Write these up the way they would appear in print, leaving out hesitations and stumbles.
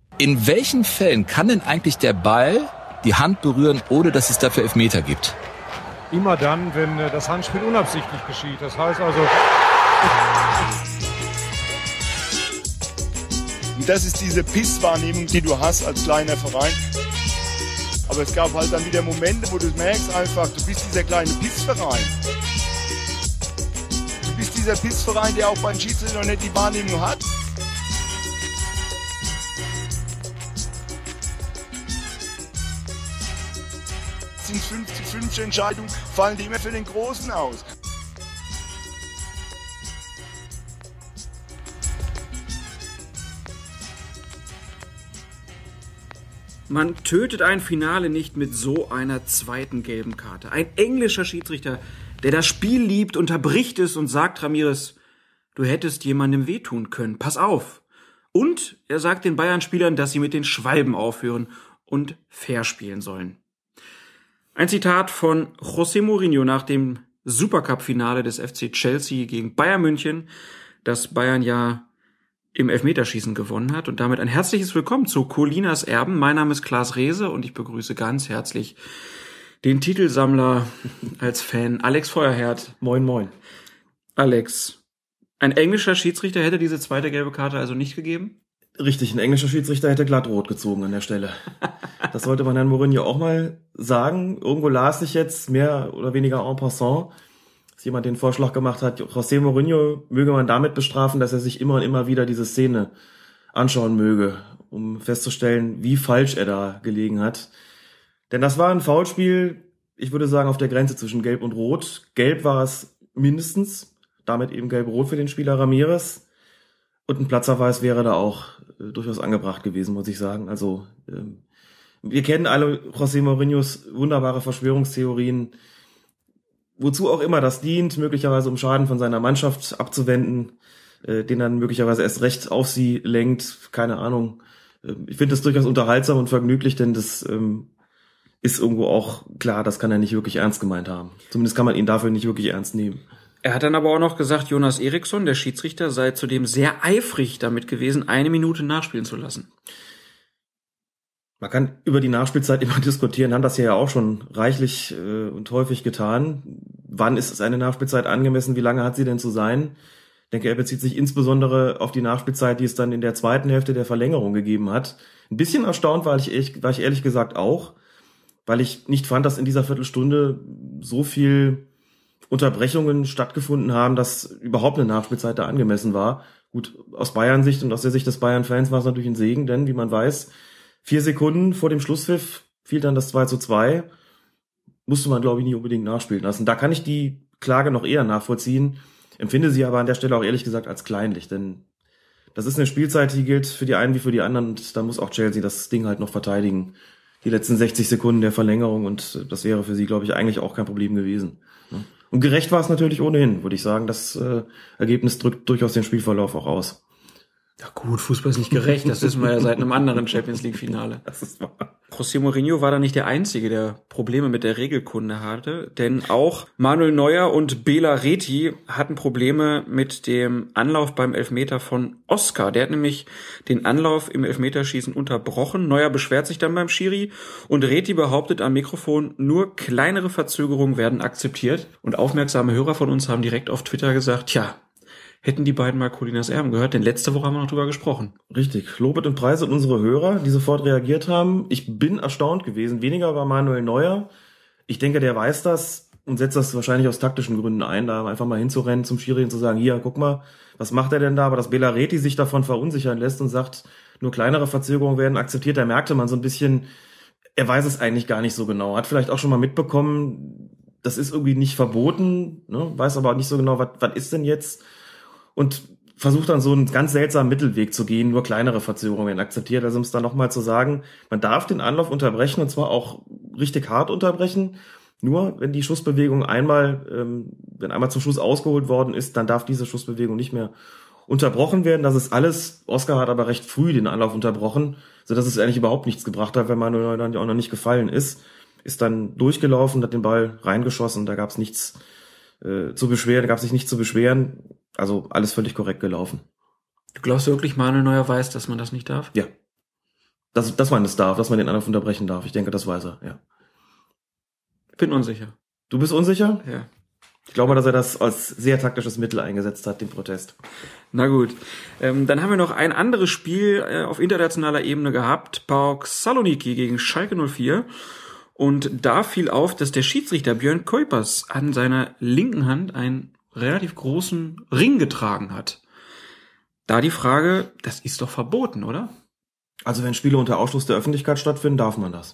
In welchen Fällen kann denn eigentlich der Ball die Hand berühren, ohne dass es dafür Elfmeter gibt? Immer dann, wenn das Handspiel unabsichtlich geschieht. Das heißt also... Das ist diese Pisswahrnehmung, die du hast als kleiner Verein. Aber es gab halt dann wieder Momente, wo du merkst einfach, du bist dieser kleine Pissverein. Du bist dieser Pissverein, der auch beim Schiedsrichter noch nicht die Wahrnehmung hat. Sind 50-50 Entscheidungen, fallen die immer für den Großen aus. Man tötet ein Finale nicht mit so einer zweiten gelben Karte. Ein englischer Schiedsrichter, der das Spiel liebt, unterbricht es und sagt Ramires, du hättest jemandem wehtun können, pass auf. Und er sagt den Bayern-Spielern, dass sie mit den Schwalben aufhören und fair spielen sollen. Ein Zitat von José Mourinho nach dem Supercup-Finale des FC Chelsea gegen Bayern München, das Bayern ja im Elfmeterschießen gewonnen hat. Und damit ein herzliches Willkommen zu Colinas Erben. Mein Name ist Klaas Rehse und ich begrüße ganz herzlich den Titelsammler als Fan, Alex Feuerherd. Moin, moin. Alex, ein englischer Schiedsrichter hätte diese zweite gelbe Karte also nicht gegeben? Richtig, ein englischer Schiedsrichter hätte glatt rot gezogen an der Stelle. Das sollte man Herrn Mourinho auch mal sagen. Irgendwo las ich jetzt, mehr oder weniger en passant, dass jemand den Vorschlag gemacht hat, José Mourinho möge man damit bestrafen, dass er sich immer und immer wieder diese Szene anschauen möge, um festzustellen, wie falsch er da gelegen hat. Denn das war ein Foulspiel, ich würde sagen, auf der Grenze zwischen Gelb und Rot. Gelb war es mindestens, damit eben Gelb-Rot für den Spieler Ramires. Und ein Platzverweis wäre da auch durchaus angebracht gewesen, muss ich sagen. Also wir kennen alle José Mourinhos wunderbare Verschwörungstheorien, wozu auch immer das dient, möglicherweise um Schaden von seiner Mannschaft abzuwenden, den dann möglicherweise erst recht auf sie lenkt, keine Ahnung. Ich finde das durchaus unterhaltsam und vergnüglich, denn das ist irgendwo auch klar, das kann er nicht wirklich ernst gemeint haben. Zumindest kann man ihn dafür nicht wirklich ernst nehmen. Er hat dann aber auch noch gesagt, Jonas Eriksson, der Schiedsrichter, sei zudem sehr eifrig damit gewesen, 1 Minute nachspielen zu lassen. Man kann über die Nachspielzeit immer diskutieren, haben das ja auch schon reichlich und häufig getan. Wann ist es eine Nachspielzeit angemessen? Wie lange hat sie denn zu sein? Ich denke, er bezieht sich insbesondere auf die Nachspielzeit, die es dann in der zweiten Hälfte der Verlängerung gegeben hat. Ein bisschen erstaunt war ich ehrlich gesagt auch, weil ich nicht fand, dass in dieser Viertelstunde so viel Unterbrechungen stattgefunden haben, dass überhaupt eine Nachspielzeit da angemessen war. Gut, aus Bayern-Sicht und aus der Sicht des Bayern-Fans war es natürlich ein Segen, denn wie man weiß, 4 Sekunden vor dem Schlusspfiff fiel dann das 2:2. Musste man, glaube ich, nicht unbedingt nachspielen lassen. Da kann ich die Klage noch eher nachvollziehen, empfinde sie aber an der Stelle auch ehrlich gesagt als kleinlich, denn das ist eine Spielzeit, die gilt für die einen wie für die anderen und da muss auch Chelsea das Ding halt noch verteidigen. Die letzten 60 Sekunden der Verlängerung und das wäre für sie, glaube ich, eigentlich auch kein Problem gewesen. Und gerecht war es natürlich ohnehin, würde ich sagen. Das Ergebnis drückt durchaus den Spielverlauf auch aus. Ja gut, Fußball ist nicht gerecht, das wissen wir ja seit einem anderen Champions-League-Finale. Das ist wahr. José Mourinho war da nicht der Einzige, der Probleme mit der Regelkunde hatte, denn auch Manuel Neuer und Bela Reti hatten Probleme mit dem Anlauf beim Elfmeter von Oscar. Der hat nämlich den Anlauf im Elfmeterschießen unterbrochen. Neuer beschwert sich dann beim Schiri und Reti behauptet am Mikrofon, nur kleinere Verzögerungen werden akzeptiert. Und aufmerksame Hörer von uns haben direkt auf Twitter gesagt, tja, hätten die beiden mal Colinas Erben gehört, denn letzte Woche haben wir noch drüber gesprochen. Richtig. Lobet und preiset unsere Hörer, die sofort reagiert haben. Ich bin erstaunt gewesen. Weniger war Manuel Neuer. Ich denke, der weiß das und setzt das wahrscheinlich aus taktischen Gründen ein, da einfach mal hinzurennen zum Schiri und zu sagen, hier, guck mal, was macht er denn da? Aber dass Bela Reti sich davon verunsichern lässt und sagt, nur kleinere Verzögerungen werden akzeptiert, da merkte man so ein bisschen, er weiß es eigentlich gar nicht so genau. Hat vielleicht auch schon mal mitbekommen, das ist irgendwie nicht verboten, ne? Weiß aber auch nicht so genau, was ist denn jetzt? Und versucht dann so einen ganz seltsamen Mittelweg zu gehen, nur kleinere Verzögerungen akzeptiert. Also um es dann nochmal zu sagen, man darf den Anlauf unterbrechen und zwar auch richtig hart unterbrechen. Nur wenn die Schussbewegung wenn einmal zum Schuss ausgeholt worden ist, dann darf diese Schussbewegung nicht mehr unterbrochen werden. Das ist alles. Oscar hat aber recht früh den Anlauf unterbrochen, sodass es eigentlich überhaupt nichts gebracht hat, wenn Manuel dann ja auch noch nicht gefallen ist. Ist dann durchgelaufen, hat den Ball reingeschossen, da gab es nichts zu beschweren, gab sich nichts zu beschweren. Also alles völlig korrekt gelaufen. Du glaubst wirklich, Manuel Neuer weiß, dass man das nicht darf? Ja. dass man es darf, dass man den Anlauf unterbrechen darf. Ich denke, das weiß er, ja. Bin unsicher. Du bist unsicher? Ja. Ich glaube, dass er das als sehr taktisches Mittel eingesetzt hat, den Protest. Na gut. Dann haben wir noch ein anderes Spiel auf internationaler Ebene gehabt. PAOK Saloniki gegen Schalke 04. Und da fiel auf, dass der Schiedsrichter Björn Kuipers an seiner linken Hand einen relativ großen Ring getragen hat. Da die Frage, das ist doch verboten, oder? Also wenn Spiele unter Ausschluss der Öffentlichkeit stattfinden, darf man das.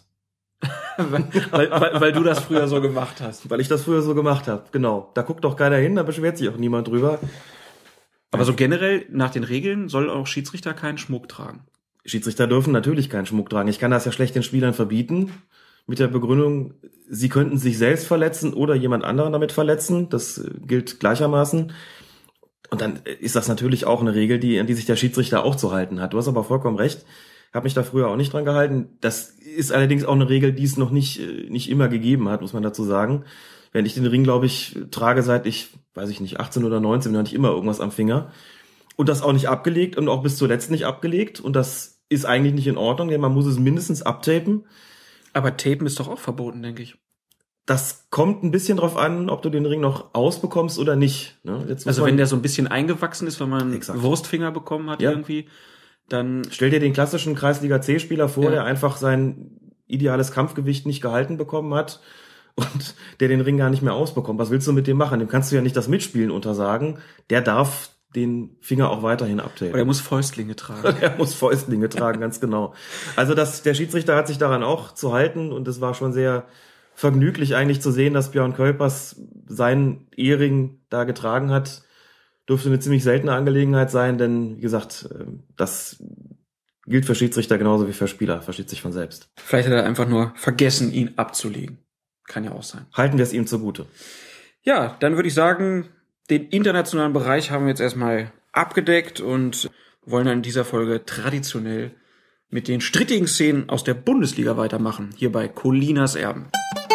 weil du das früher so gemacht hast. Weil ich das früher so gemacht habe, genau. Da guckt doch keiner hin, da beschwert sich auch niemand drüber. Aber so generell nach den Regeln soll auch Schiedsrichter keinen Schmuck tragen. Schiedsrichter dürfen natürlich keinen Schmuck tragen. Ich kann das ja schlecht den Spielern verbieten. Mit der Begründung, sie könnten sich selbst verletzen oder jemand anderen damit verletzen. Das gilt gleichermaßen. Und dann ist das natürlich auch eine Regel, an die sich der Schiedsrichter auch zu halten hat. Du hast aber vollkommen recht. Habe mich da früher auch nicht dran gehalten. Das ist allerdings auch eine Regel, die es noch nicht immer gegeben hat, muss man dazu sagen. Wenn ich den Ring, glaube ich, trage seit 18 oder 19, dann hatte ich immer irgendwas am Finger. Und das auch nicht abgelegt und auch bis zuletzt nicht abgelegt. Und das ist eigentlich nicht in Ordnung, denn man muss es mindestens abtapen. Aber Tapen ist doch auch verboten, denke ich. Das kommt ein bisschen drauf an, ob du den Ring noch ausbekommst oder nicht. Ne? Also wenn der so ein bisschen eingewachsen ist, wenn man Exakt. Wurstfinger bekommen hat irgendwie, dann... Stell dir den klassischen Kreisliga-C-Spieler vor, der einfach sein ideales Kampfgewicht nicht gehalten bekommen hat und der den Ring gar nicht mehr ausbekommt. Was willst du mit dem machen? Dem kannst du ja nicht das Mitspielen untersagen. Der darf den Finger auch weiterhin abtapen. Oder er muss Fäustlinge tragen. Er muss Fäustlinge tragen, ganz genau. Also der Schiedsrichter hat sich daran auch zu halten und es war schon sehr vergnüglich eigentlich zu sehen, dass Björn Kuipers seinen Ehering da getragen hat. Dürfte eine ziemlich seltene Angelegenheit sein, denn wie gesagt, das gilt für Schiedsrichter genauso wie für Spieler, versteht sich von selbst. Vielleicht hat er einfach nur vergessen, ihn abzulegen. Kann ja auch sein. Halten wir es ihm zugute. Ja, dann würde ich sagen, den internationalen Bereich haben wir jetzt erstmal abgedeckt und wollen dann in dieser Folge traditionell mit den strittigen Szenen aus der Bundesliga weitermachen, hier bei Colinas Erben.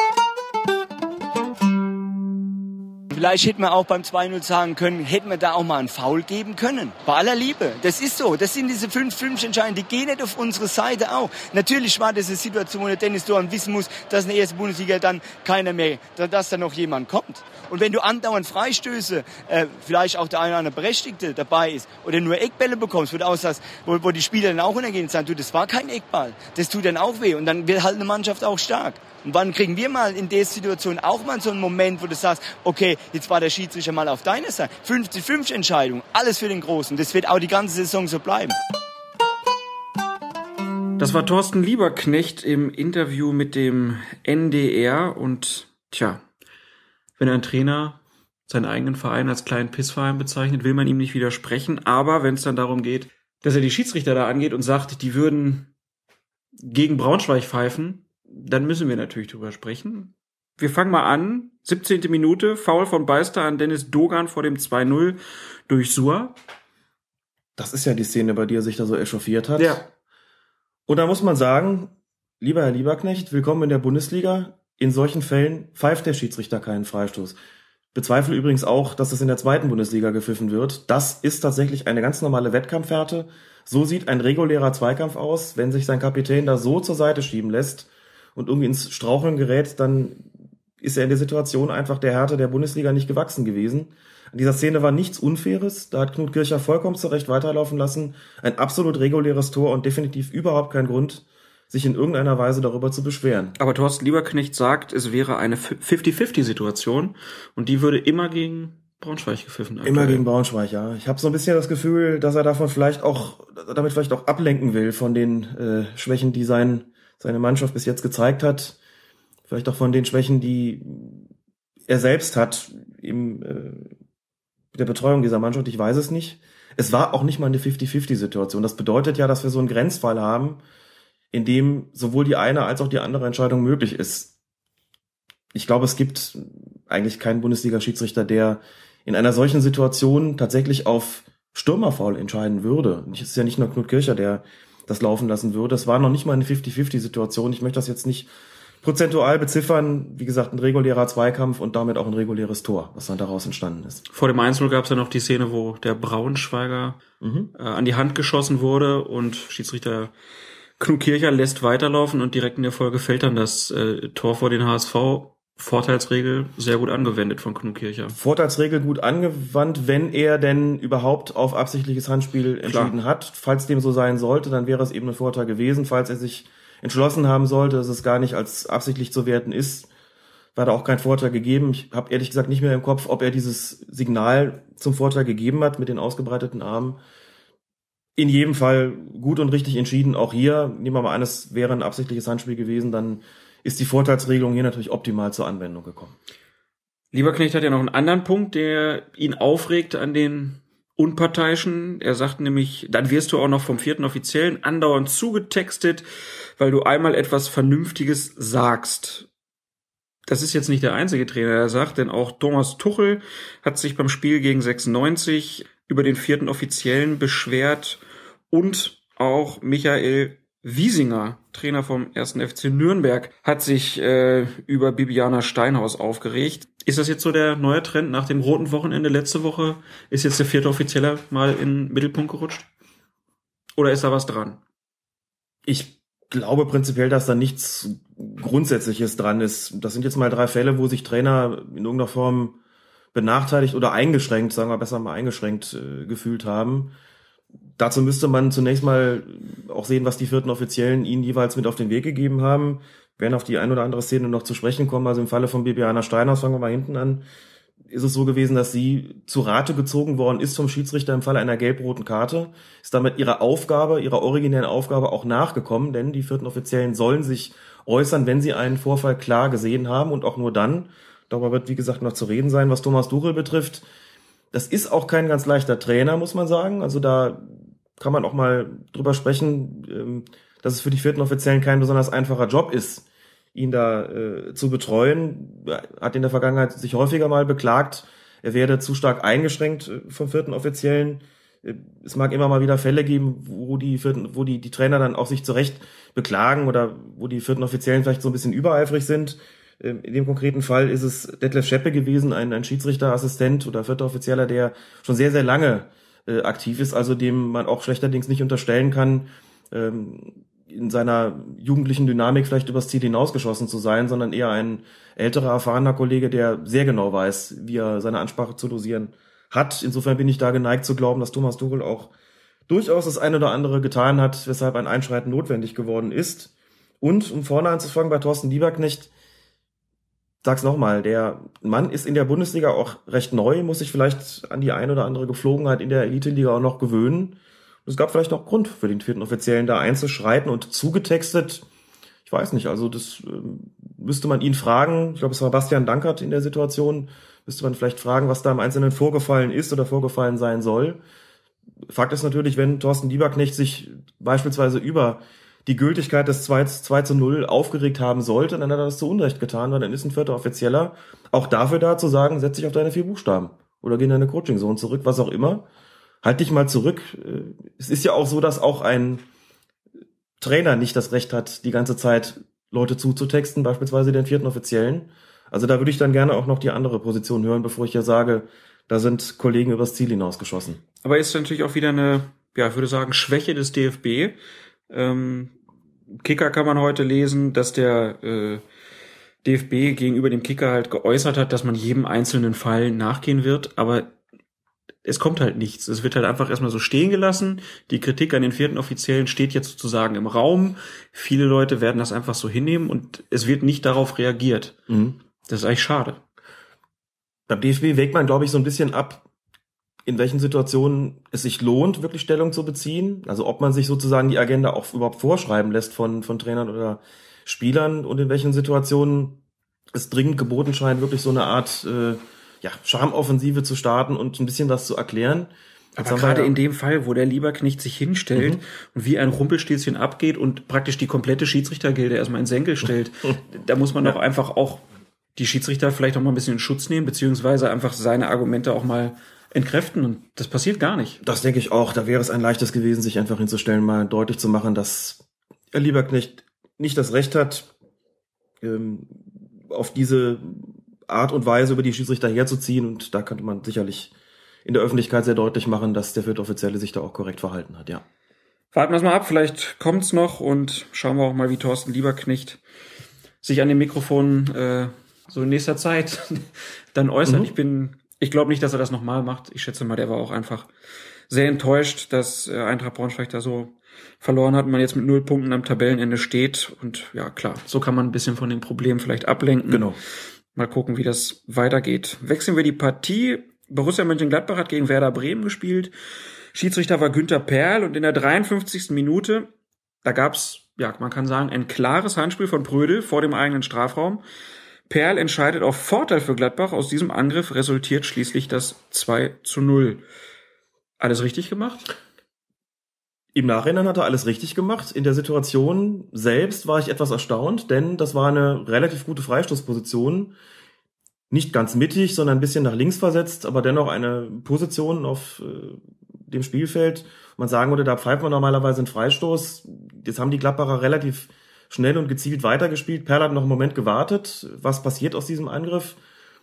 Vielleicht hätten wir auch beim 2-0 sagen können, hätten wir da auch mal einen Foul geben können. Bei aller Liebe. Das ist so. Das sind diese 5-5 Entscheidungen. Die gehen nicht auf unsere Seite auch. Natürlich war das eine Situation, wo der Dennis Doan wissen muss, dass in der ersten Bundesliga dann keiner mehr, dass da noch jemand kommt. Und wenn du andauernd Freistöße, vielleicht auch der eine oder andere Berechtigte dabei ist, oder nur Eckbälle bekommst, wo du aussagst, wo die Spieler dann auch untergehen und sagen, du, das war kein Eckball. Das tut dann auch weh. Und dann wird halt eine Mannschaft auch stark. Und wann kriegen wir mal in der Situation auch mal so einen Moment, wo du sagst, okay, jetzt war der Schiedsrichter mal auf deiner Seite. 50-50 Entscheidung, alles für den Großen. Das wird auch die ganze Saison so bleiben. Das war Thorsten Lieberknecht im Interview mit dem NDR. Und wenn ein Trainer seinen eigenen Verein als kleinen Pissverein bezeichnet, will man ihm nicht widersprechen. Aber wenn es dann darum geht, dass er die Schiedsrichter da angeht und sagt, die würden gegen Braunschweig pfeifen, dann müssen wir natürlich drüber sprechen. Wir fangen mal an. 17. Minute, Foul von Beister an Dennis Dogan vor dem 2-0 durch Suhr. Das ist ja die Szene, bei der er sich da so echauffiert hat. Ja. Und da muss man sagen, lieber Herr Lieberknecht, willkommen in der Bundesliga. In solchen Fällen pfeift der Schiedsrichter keinen Freistoß. Bezweifle übrigens auch, dass das in der zweiten Bundesliga gepfiffen wird. Das ist tatsächlich eine ganz normale Wettkampfhärte. So sieht ein regulärer Zweikampf aus. Wenn sich sein Kapitän da so zur Seite schieben lässt und irgendwie ins Straucheln gerät, dann ist er in der Situation einfach der Härte der Bundesliga nicht gewachsen gewesen. An dieser Szene war nichts Unfaires. Da hat Knut Kircher vollkommen zu Recht weiterlaufen lassen. Ein absolut reguläres Tor und definitiv überhaupt kein Grund, sich in irgendeiner Weise darüber zu beschweren. Aber Thorsten Lieberknecht sagt, es wäre eine 50-50-Situation und die würde immer gegen Braunschweig gepfiffen. Aktuell. Immer gegen Braunschweig, ja. Ich habe so ein bisschen das Gefühl, dass er damit vielleicht auch ablenken will von den Schwächen, die seine Mannschaft bis jetzt gezeigt hat. Vielleicht auch von den Schwächen, die er selbst hat mit der Betreuung dieser Mannschaft. Ich weiß es nicht. Es war auch nicht mal eine 50-50-Situation. Das bedeutet ja, dass wir so einen Grenzfall haben, in dem sowohl die eine als auch die andere Entscheidung möglich ist. Ich glaube, es gibt eigentlich keinen Bundesliga-Schiedsrichter, der in einer solchen Situation tatsächlich auf Stürmerfoul entscheiden würde. Es ist ja nicht nur Knut Kircher, der das laufen lassen würde. Es war noch nicht mal eine 50-50-Situation. Ich möchte das jetzt nicht prozentual beziffern. Wie gesagt, ein regulärer Zweikampf und damit auch ein reguläres Tor, was dann daraus entstanden ist. Vor dem 1-0 gab es ja noch die Szene, wo der Braunschweiger an die Hand geschossen wurde und Schiedsrichter Knut Kircher lässt weiterlaufen und direkt in der Folge fällt dann das Tor vor den HSV. Vorteilsregel sehr gut angewendet von Knut Kircher. Vorteilsregel gut angewandt, wenn er denn überhaupt auf absichtliches Handspiel entschieden hat. Falls dem so sein sollte, dann wäre es eben ein Vorteil gewesen. Falls er sich entschlossen haben sollte, dass es gar nicht als absichtlich zu werten ist, war da auch kein Vorteil gegeben. Ich habe ehrlich gesagt nicht mehr im Kopf, ob er dieses Signal zum Vorteil gegeben hat mit den ausgebreiteten Armen. In jedem Fall gut und richtig entschieden. Auch hier, nehmen wir mal an, es wäre ein absichtliches Handspiel gewesen, dann ist die Vorteilsregelung hier natürlich optimal zur Anwendung gekommen. Lieberknecht hat ja noch einen anderen Punkt, der ihn aufregt an den Unparteiischen. Er sagt nämlich, dann wirst du auch noch vom 4. Offiziellen andauernd zugetextet, weil du einmal etwas Vernünftiges sagst. Das ist jetzt nicht der einzige Trainer, der sagt, denn auch Thomas Tuchel hat sich beim Spiel gegen 96 über den 4. Offiziellen beschwert und auch Michael Wiesinger, Trainer vom 1. FC Nürnberg, hat sich über Bibiana Steinhaus aufgeregt. Ist das jetzt so der neue Trend nach dem roten Wochenende letzte Woche? Ist jetzt der 4. Offizieller mal in den Mittelpunkt gerutscht? Oder ist da was dran? Ich glaube prinzipiell, dass da nichts Grundsätzliches dran ist. Das sind jetzt mal 3 Fälle, wo sich Trainer in irgendeiner Form benachteiligt oder eingeschränkt, sagen wir besser mal eingeschränkt gefühlt haben. Dazu müsste man zunächst mal auch sehen, was die 4. Offiziellen ihnen jeweils mit auf den Weg gegeben haben. Wir werden auf die ein oder andere Szene noch zu sprechen kommen. Also im Falle von Bibiana Steinhaus, fangen wir mal hinten an, ist es so gewesen, dass sie zu Rate gezogen worden ist vom Schiedsrichter im Falle einer gelb-roten Karte, ist damit ihrer originären Aufgabe auch nachgekommen, denn die 4. Offiziellen sollen sich äußern, wenn sie einen Vorfall klar gesehen haben und auch nur dann. Darüber wird, wie gesagt, noch zu reden sein. Was Thomas Tuchel betrifft, das ist auch kein ganz leichter Trainer, muss man sagen. Also da kann man auch mal drüber sprechen, dass es für die 4. Offiziellen kein besonders einfacher Job ist, ihn da zu betreuen. Er hat in der Vergangenheit sich häufiger mal beklagt, er werde zu stark eingeschränkt vom 4. Offiziellen. Es mag immer mal wieder Fälle geben, wo die Trainer dann auch sich zu Recht beklagen oder wo die 4. Offiziellen vielleicht so ein bisschen übereifrig sind. In dem konkreten Fall ist es Detlef Scheppe gewesen, ein Schiedsrichterassistent oder 4. Offizieller, der schon sehr, sehr lange aktiv ist, also dem man auch schlechterdings nicht unterstellen kann, in seiner jugendlichen Dynamik vielleicht übers Ziel hinausgeschossen zu sein, sondern eher ein älterer, erfahrener Kollege, der sehr genau weiß, wie er seine Ansprache zu dosieren hat. Insofern bin ich da geneigt zu glauben, dass Thomas Tuchel auch durchaus das eine oder andere getan hat, weshalb ein Einschreiten notwendig geworden ist. Und, um vorne anzufangen, bei Thorsten Lieberknecht, sag's nochmal, der Mann ist in der Bundesliga auch recht neu, muss sich vielleicht an die ein oder andere Geflogenheit in der Elite-Liga auch noch gewöhnen. Es gab vielleicht noch Grund für den 4. Offiziellen da einzuschreiten und zugetextet. Ich weiß nicht, also das müsste man ihn fragen. Ich glaube, es war Bastian Dankert in der Situation. Müsste man vielleicht fragen, was da im Einzelnen vorgefallen ist oder vorgefallen sein soll. Fakt ist natürlich, wenn Thorsten Lieberknecht sich beispielsweise über die Gültigkeit des 2:0 aufgeregt haben sollte, dann hat er das zu Unrecht getan, weil dann ist ein 4. Offizieller auch dafür da zu sagen, setz dich auf deine 4 Buchstaben oder geh in deine Coaching-Zone zurück, was auch immer. Halt dich mal zurück. Es ist ja auch so, dass auch ein Trainer nicht das Recht hat, die ganze Zeit Leute zuzutexten, beispielsweise den 4. Offiziellen. Also da würde ich dann gerne auch noch die andere Position hören, bevor ich ja sage, da sind Kollegen übers Ziel hinausgeschossen. Aber ist natürlich auch wieder eine, ja, ich würde sagen, Schwäche des DFB. Kicker kann man heute lesen, dass der DFB gegenüber dem Kicker halt geäußert hat, dass man jedem einzelnen Fall nachgehen wird, aber es kommt halt nichts. Es wird halt einfach erstmal so stehen gelassen. Die Kritik an den 4. Offiziellen steht jetzt sozusagen im Raum. Viele Leute werden das einfach so hinnehmen und es wird nicht darauf reagiert. Mhm. Das ist eigentlich schade. Beim DFB wägt man, glaube ich, so ein bisschen ab, in welchen Situationen es sich lohnt, wirklich Stellung zu beziehen. Also ob man sich sozusagen die Agenda auch überhaupt vorschreiben lässt von Trainern oder Spielern und in welchen Situationen es dringend geboten scheint, wirklich so eine Art Charmoffensive zu starten und ein bisschen was zu erklären. Aber gerade in dem Fall, wo der Lieberknecht sich hinstellt und wie ein Rumpelstilzchen abgeht und praktisch die komplette Schiedsrichtergilde erstmal in Senkel stellt, da muss man doch einfach auch die Schiedsrichter vielleicht auch mal ein bisschen in Schutz nehmen, beziehungsweise einfach seine Argumente auch mal entkräften, und das passiert gar nicht. Das denke ich auch. Da wäre es ein leichtes gewesen, sich einfach hinzustellen, mal deutlich zu machen, dass Herr Lieberknecht nicht das Recht hat, auf diese Art und Weise über die Schiedsrichter herzuziehen, und da könnte man sicherlich in der Öffentlichkeit sehr deutlich machen, dass der 4. Offizielle sich da auch korrekt verhalten hat, ja. Warten wir es mal ab, vielleicht kommt's noch und schauen wir auch mal, wie Thorsten Lieberknecht sich an dem Mikrofon so in nächster Zeit dann äußert. Ich glaube nicht, dass er das nochmal macht. Ich schätze mal, der war auch einfach sehr enttäuscht, dass Eintracht Braunschweig da so verloren hat und man jetzt mit 0 Punkten am Tabellenende steht. Und ja, klar, so kann man ein bisschen von dem Problem vielleicht ablenken. Genau. Mal gucken, wie das weitergeht. Wechseln wir die Partie. Borussia Mönchengladbach hat gegen Werder Bremen gespielt. Schiedsrichter war Günther Perl und in der 53. Minute, da gab's, ja, man kann sagen, ein klares Handspiel von Prödel vor dem eigenen Strafraum. Perl entscheidet auf Vorteil für Gladbach. Aus diesem Angriff resultiert schließlich das 2:0. Alles richtig gemacht? Im Nachhinein hat er alles richtig gemacht. In der Situation selbst war ich etwas erstaunt, denn das war eine relativ gute Freistoßposition. Nicht ganz mittig, sondern ein bisschen nach links versetzt, aber dennoch eine Position auf dem Spielfeld. Man sagen würde, da pfeift man normalerweise einen Freistoß. Jetzt haben die Gladbacher relativ schnell und gezielt weitergespielt. Perl hat noch einen Moment gewartet. Was passiert aus diesem Angriff?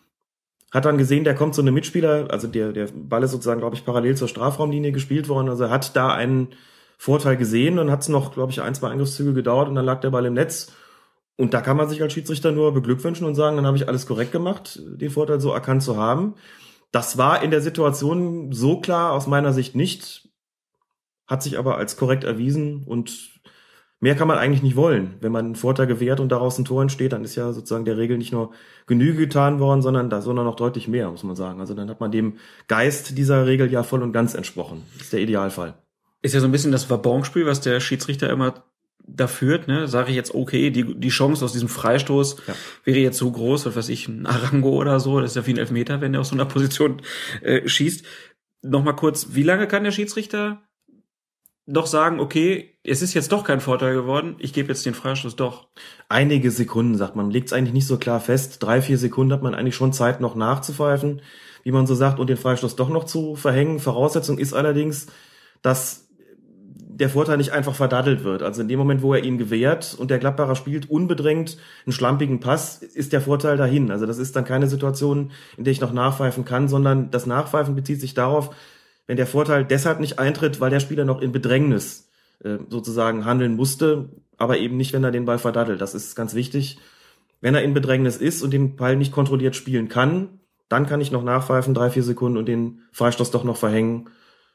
Hat dann gesehen, der kommt so eine Mitspieler, also der Ball ist sozusagen, glaube ich, parallel zur Strafraumlinie gespielt worden. Also er hat da einen Vorteil gesehen und hat es noch, glaube ich, 1-2 Angriffszüge gedauert und dann lag der Ball im Netz. Und da kann man sich als Schiedsrichter nur beglückwünschen und sagen, dann habe ich alles korrekt gemacht, den Vorteil so erkannt zu haben. Das war in der Situation so klar aus meiner Sicht nicht, hat sich aber als korrekt erwiesen und mehr kann man eigentlich nicht wollen. Wenn man einen Vorteil gewährt und daraus ein Tor entsteht, dann ist ja sozusagen der Regel nicht nur Genüge getan worden, sondern noch deutlich mehr, muss man sagen. Also dann hat man dem Geist dieser Regel ja voll und ganz entsprochen. Das ist der Idealfall. Ist ja so ein bisschen das Wabonspiel, was der Schiedsrichter immer da führt, ne? Sage ich jetzt, okay, die Chance aus diesem Freistoß wäre jetzt so groß, was weiß ich, ein Arango oder so, das ist ja wie ein Elfmeter, wenn der aus so einer Position schießt. Nochmal kurz, wie lange kann der Schiedsrichter doch sagen, okay, es ist jetzt doch kein Vorteil geworden, ich gebe jetzt den Freistoß doch? Einige Sekunden, sagt man, legt es eigentlich nicht so klar fest. 3-4 Sekunden hat man eigentlich schon Zeit, noch nachzupfeifen, wie man so sagt, und den Freistoß doch noch zu verhängen. Voraussetzung ist allerdings, dass der Vorteil nicht einfach verdattelt wird. Also in dem Moment, wo er ihn gewährt und der Gladbacher spielt unbedrängt einen schlampigen Pass, ist der Vorteil dahin. Also das ist dann keine Situation, in der ich noch nachpfeifen kann, sondern das Nachpfeifen bezieht sich darauf, wenn der Vorteil deshalb nicht eintritt, weil der Spieler noch in Bedrängnis sozusagen handeln musste, aber eben nicht, wenn er den Ball verdattelt. Das ist ganz wichtig. Wenn er in Bedrängnis ist und den Ball nicht kontrolliert spielen kann, dann kann ich noch nachpfeifen, 3-4 Sekunden und den Freistoß doch noch verhängen.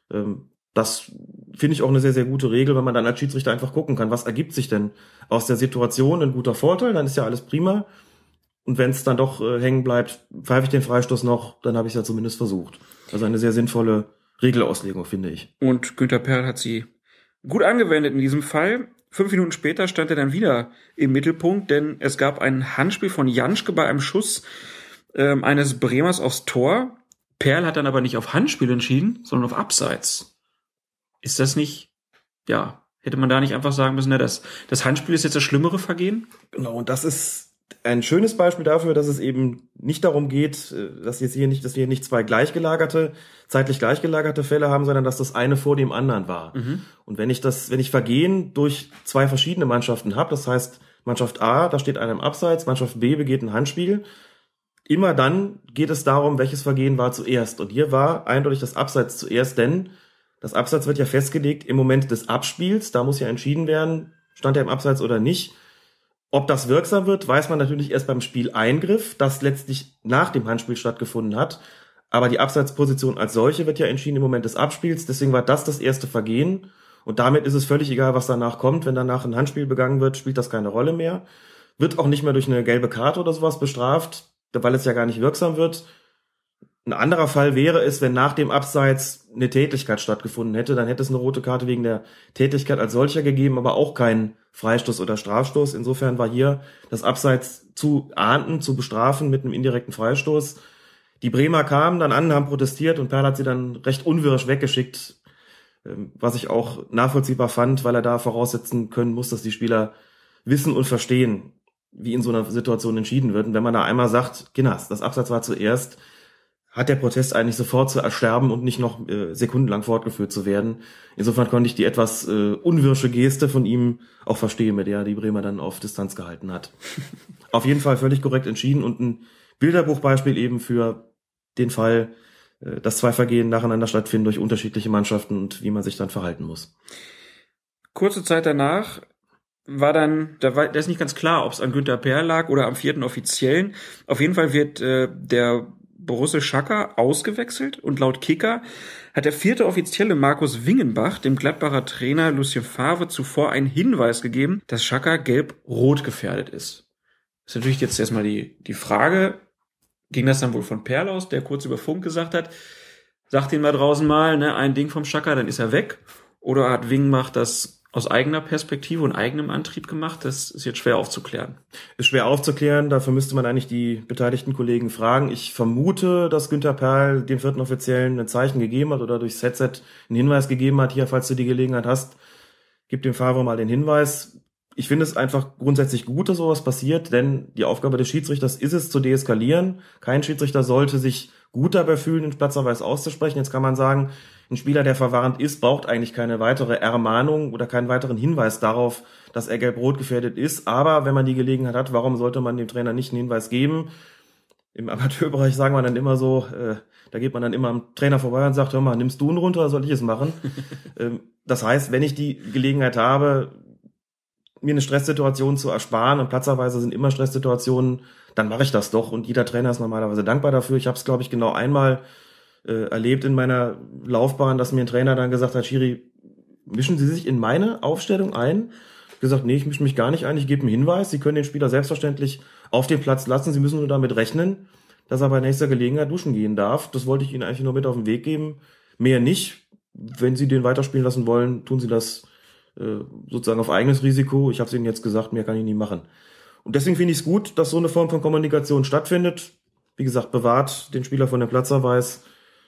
Das finde ich auch eine sehr, sehr gute Regel, wenn man dann als Schiedsrichter einfach gucken kann, was ergibt sich denn aus der Situation, ein guter Vorteil, dann ist ja alles prima. Und wenn es dann doch hängen bleibt, pfeife ich den Freistoß noch, dann habe ich es ja zumindest versucht. Also eine sehr sinnvolle Regelauslegung, finde ich. Und Günther Perl hat sie gut angewendet in diesem Fall. 5 Minuten später stand er dann wieder im Mittelpunkt, denn es gab ein Handspiel von Janschke bei einem Schuss eines Bremers aufs Tor. Perl hat dann aber nicht auf Handspiel entschieden, sondern auf Abseits. Ist das nicht, ja, hätte man da nicht einfach sagen müssen, das Handspiel ist jetzt das schlimmere Vergehen? Genau, und das ist ein schönes Beispiel dafür, dass es eben nicht darum geht, dass wir nicht zwei zeitlich gleichgelagerte Fälle haben, sondern dass das eine vor dem anderen war. Mhm. Und wenn ich Vergehen durch zwei verschiedene Mannschaften habe, das heißt, Mannschaft A, da steht einer im Abseits, Mannschaft B begeht ein Handspiel, immer dann geht es darum, welches Vergehen war zuerst. Und hier war eindeutig das Abseits zuerst, denn das Abseits wird ja festgelegt im Moment des Abspiels. Da muss ja entschieden werden, stand er im Abseits oder nicht. Ob das wirksam wird, weiß man natürlich erst beim Spieleingriff, das letztlich nach dem Handspiel stattgefunden hat. Aber die Abseitsposition als solche wird ja entschieden im Moment des Abspiels. Deswegen war das erste Vergehen. Und damit ist es völlig egal, was danach kommt. Wenn danach ein Handspiel begangen wird, spielt das keine Rolle mehr. Wird auch nicht mehr durch eine gelbe Karte oder sowas bestraft, weil es ja gar nicht wirksam wird. Ein anderer Fall wäre es, wenn nach dem Abseits eine Tätlichkeit stattgefunden hätte, dann hätte es eine rote Karte wegen der Tätlichkeit als solcher gegeben, aber auch keinen Freistoß oder Strafstoß. Insofern war hier das Abseits zu ahnden, zu bestrafen mit einem indirekten Freistoß. Die Bremer kamen dann an, haben protestiert und Perl hat sie dann recht unwirsch weggeschickt, was ich auch nachvollziehbar fand, weil er da voraussetzen können muss, dass die Spieler wissen und verstehen, wie in so einer Situation entschieden wird. Und wenn man da einmal sagt, Kinders, das Abseits war zuerst, hat der Protest eigentlich sofort zu ersterben und nicht noch sekundenlang fortgeführt zu werden. Insofern konnte ich die etwas unwirsche Geste von ihm auch verstehen, mit der er die Bremer dann auf Distanz gehalten hat. Auf jeden Fall völlig korrekt entschieden und ein Bilderbuchbeispiel eben für den Fall, dass zwei Vergehen nacheinander stattfinden durch unterschiedliche Mannschaften und wie man sich dann verhalten muss. Kurze Zeit danach da ist nicht ganz klar, ob es an Günther Perl lag oder am 4. Offiziellen. Auf jeden Fall wird der Borusse Xhaka ausgewechselt und laut Kicker hat der 4. Offizielle Markus Wingenbach dem Gladbacher Trainer Lucien Favre zuvor einen Hinweis gegeben, dass Xhaka gelb-rot gefährdet ist. Das ist natürlich jetzt erstmal die Frage, ging das dann wohl von Perl aus, der kurz über Funk gesagt hat, sagt ihn mal draußen mal, ne, ein Ding vom Xhaka, dann ist er weg? Oder hat Wingenbach das aus eigener Perspektive und eigenem Antrieb gemacht? Das ist jetzt schwer aufzuklären. Ist schwer aufzuklären, dafür müsste man eigentlich die beteiligten Kollegen fragen. Ich vermute, dass Günther Perl dem 4. Offiziellen ein Zeichen gegeben hat oder durchs Headset einen Hinweis gegeben hat. Hier, falls du die Gelegenheit hast, gib dem Favre mal den Hinweis. Ich finde es einfach grundsätzlich gut, dass sowas passiert, denn die Aufgabe des Schiedsrichters ist es, zu deeskalieren. Kein Schiedsrichter sollte sich gut dabei fühlen, den Platzverweis auszusprechen. Jetzt kann man sagen, ein Spieler, der verwarnt ist, braucht eigentlich keine weitere Ermahnung oder keinen weiteren Hinweis darauf, dass er gelb-rot gefährdet ist. Aber wenn man die Gelegenheit hat, warum sollte man dem Trainer nicht einen Hinweis geben? Im Amateurbereich sagen wir dann immer so, da geht man dann immer am Trainer vorbei und sagt, hör mal, nimmst du ihn runter, soll ich es machen? Das heißt, wenn ich die Gelegenheit habe, mir eine Stresssituation zu ersparen, und platzerweise sind immer Stresssituationen, dann mache ich das doch. Und jeder Trainer ist normalerweise dankbar dafür. Ich habe es, glaube ich, genau einmal erlebt in meiner Laufbahn, dass mir ein Trainer dann gesagt hat, Schiri, mischen Sie sich in meine Aufstellung ein? Ich habe gesagt, nee, ich mische mich gar nicht ein, ich gebe einen Hinweis. Sie können den Spieler selbstverständlich auf den Platz lassen. Sie müssen nur damit rechnen, dass er bei nächster Gelegenheit duschen gehen darf. Das wollte ich Ihnen eigentlich nur mit auf den Weg geben. Mehr nicht. Wenn Sie den weiterspielen lassen wollen, tun Sie das sozusagen auf eigenes Risiko. Ich habe es Ihnen jetzt gesagt, mehr kann ich nie machen. Und deswegen finde ich es gut, dass so eine Form von Kommunikation stattfindet. Wie gesagt, bewahrt den Spieler von dem Platzverweis.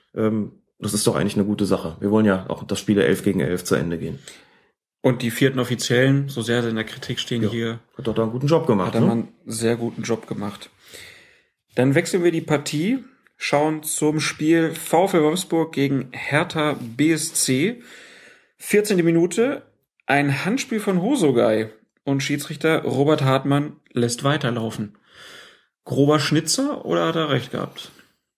Das ist doch eigentlich eine gute Sache. Wir wollen ja auch das Spiel 11 gegen 11 zu Ende gehen. Und die 4. Offiziellen, so sehr sie in der Kritik stehen, hier... Hat doch da einen guten Job gemacht. Hat er einen sehr guten Job gemacht. Dann wechseln wir die Partie, schauen zum Spiel VfL Wolfsburg gegen Hertha BSC. 14. Minute, ein Handspiel von Hosogai und Schiedsrichter Robert Hartmann lässt weiterlaufen. Grober Schnitzer oder hat er recht gehabt?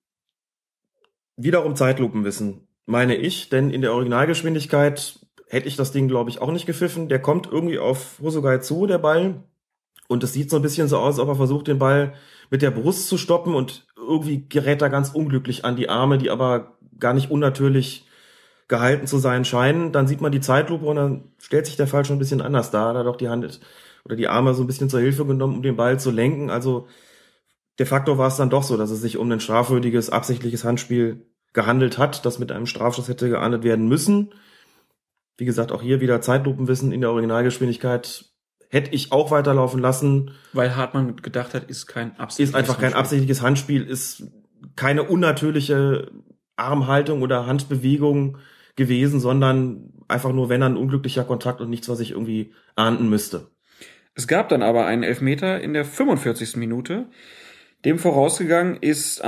Wiederum Zeitlupenwissen, meine ich, denn in der Originalgeschwindigkeit hätte ich das Ding, glaube ich, auch nicht gepfiffen. Der kommt irgendwie auf Hosogai zu, der Ball, und es sieht so ein bisschen so aus, als ob er versucht, den Ball mit der Brust zu stoppen, und irgendwie gerät er ganz unglücklich an die Arme, die aber gar nicht unnatürlich gehalten zu sein scheinen. Dann sieht man die Zeitlupe und dann stellt sich der Fall schon ein bisschen anders dar. Da hat er doch die Hand oder die Arme so ein bisschen zur Hilfe genommen, um den Ball zu lenken. Also de facto war es dann doch so, dass es sich um ein strafwürdiges, absichtliches Handspiel gehandelt hat, das mit einem Strafschuss hätte geahndet werden müssen. Wie gesagt, auch hier wieder Zeitlupenwissen in der Originalgeschwindigkeit. Hätte ich auch weiterlaufen lassen. Weil Hartmann gedacht hat, ist kein absichtliches Ist einfach kein absichtliches Handspiel, ist keine unnatürliche Armhaltung oder Handbewegung gewesen, sondern einfach nur, wenn, ein unglücklicher Kontakt und nichts, was ich irgendwie ahnden müsste. Es gab dann aber einen Elfmeter in der 45. Minute. Dem vorausgegangen ist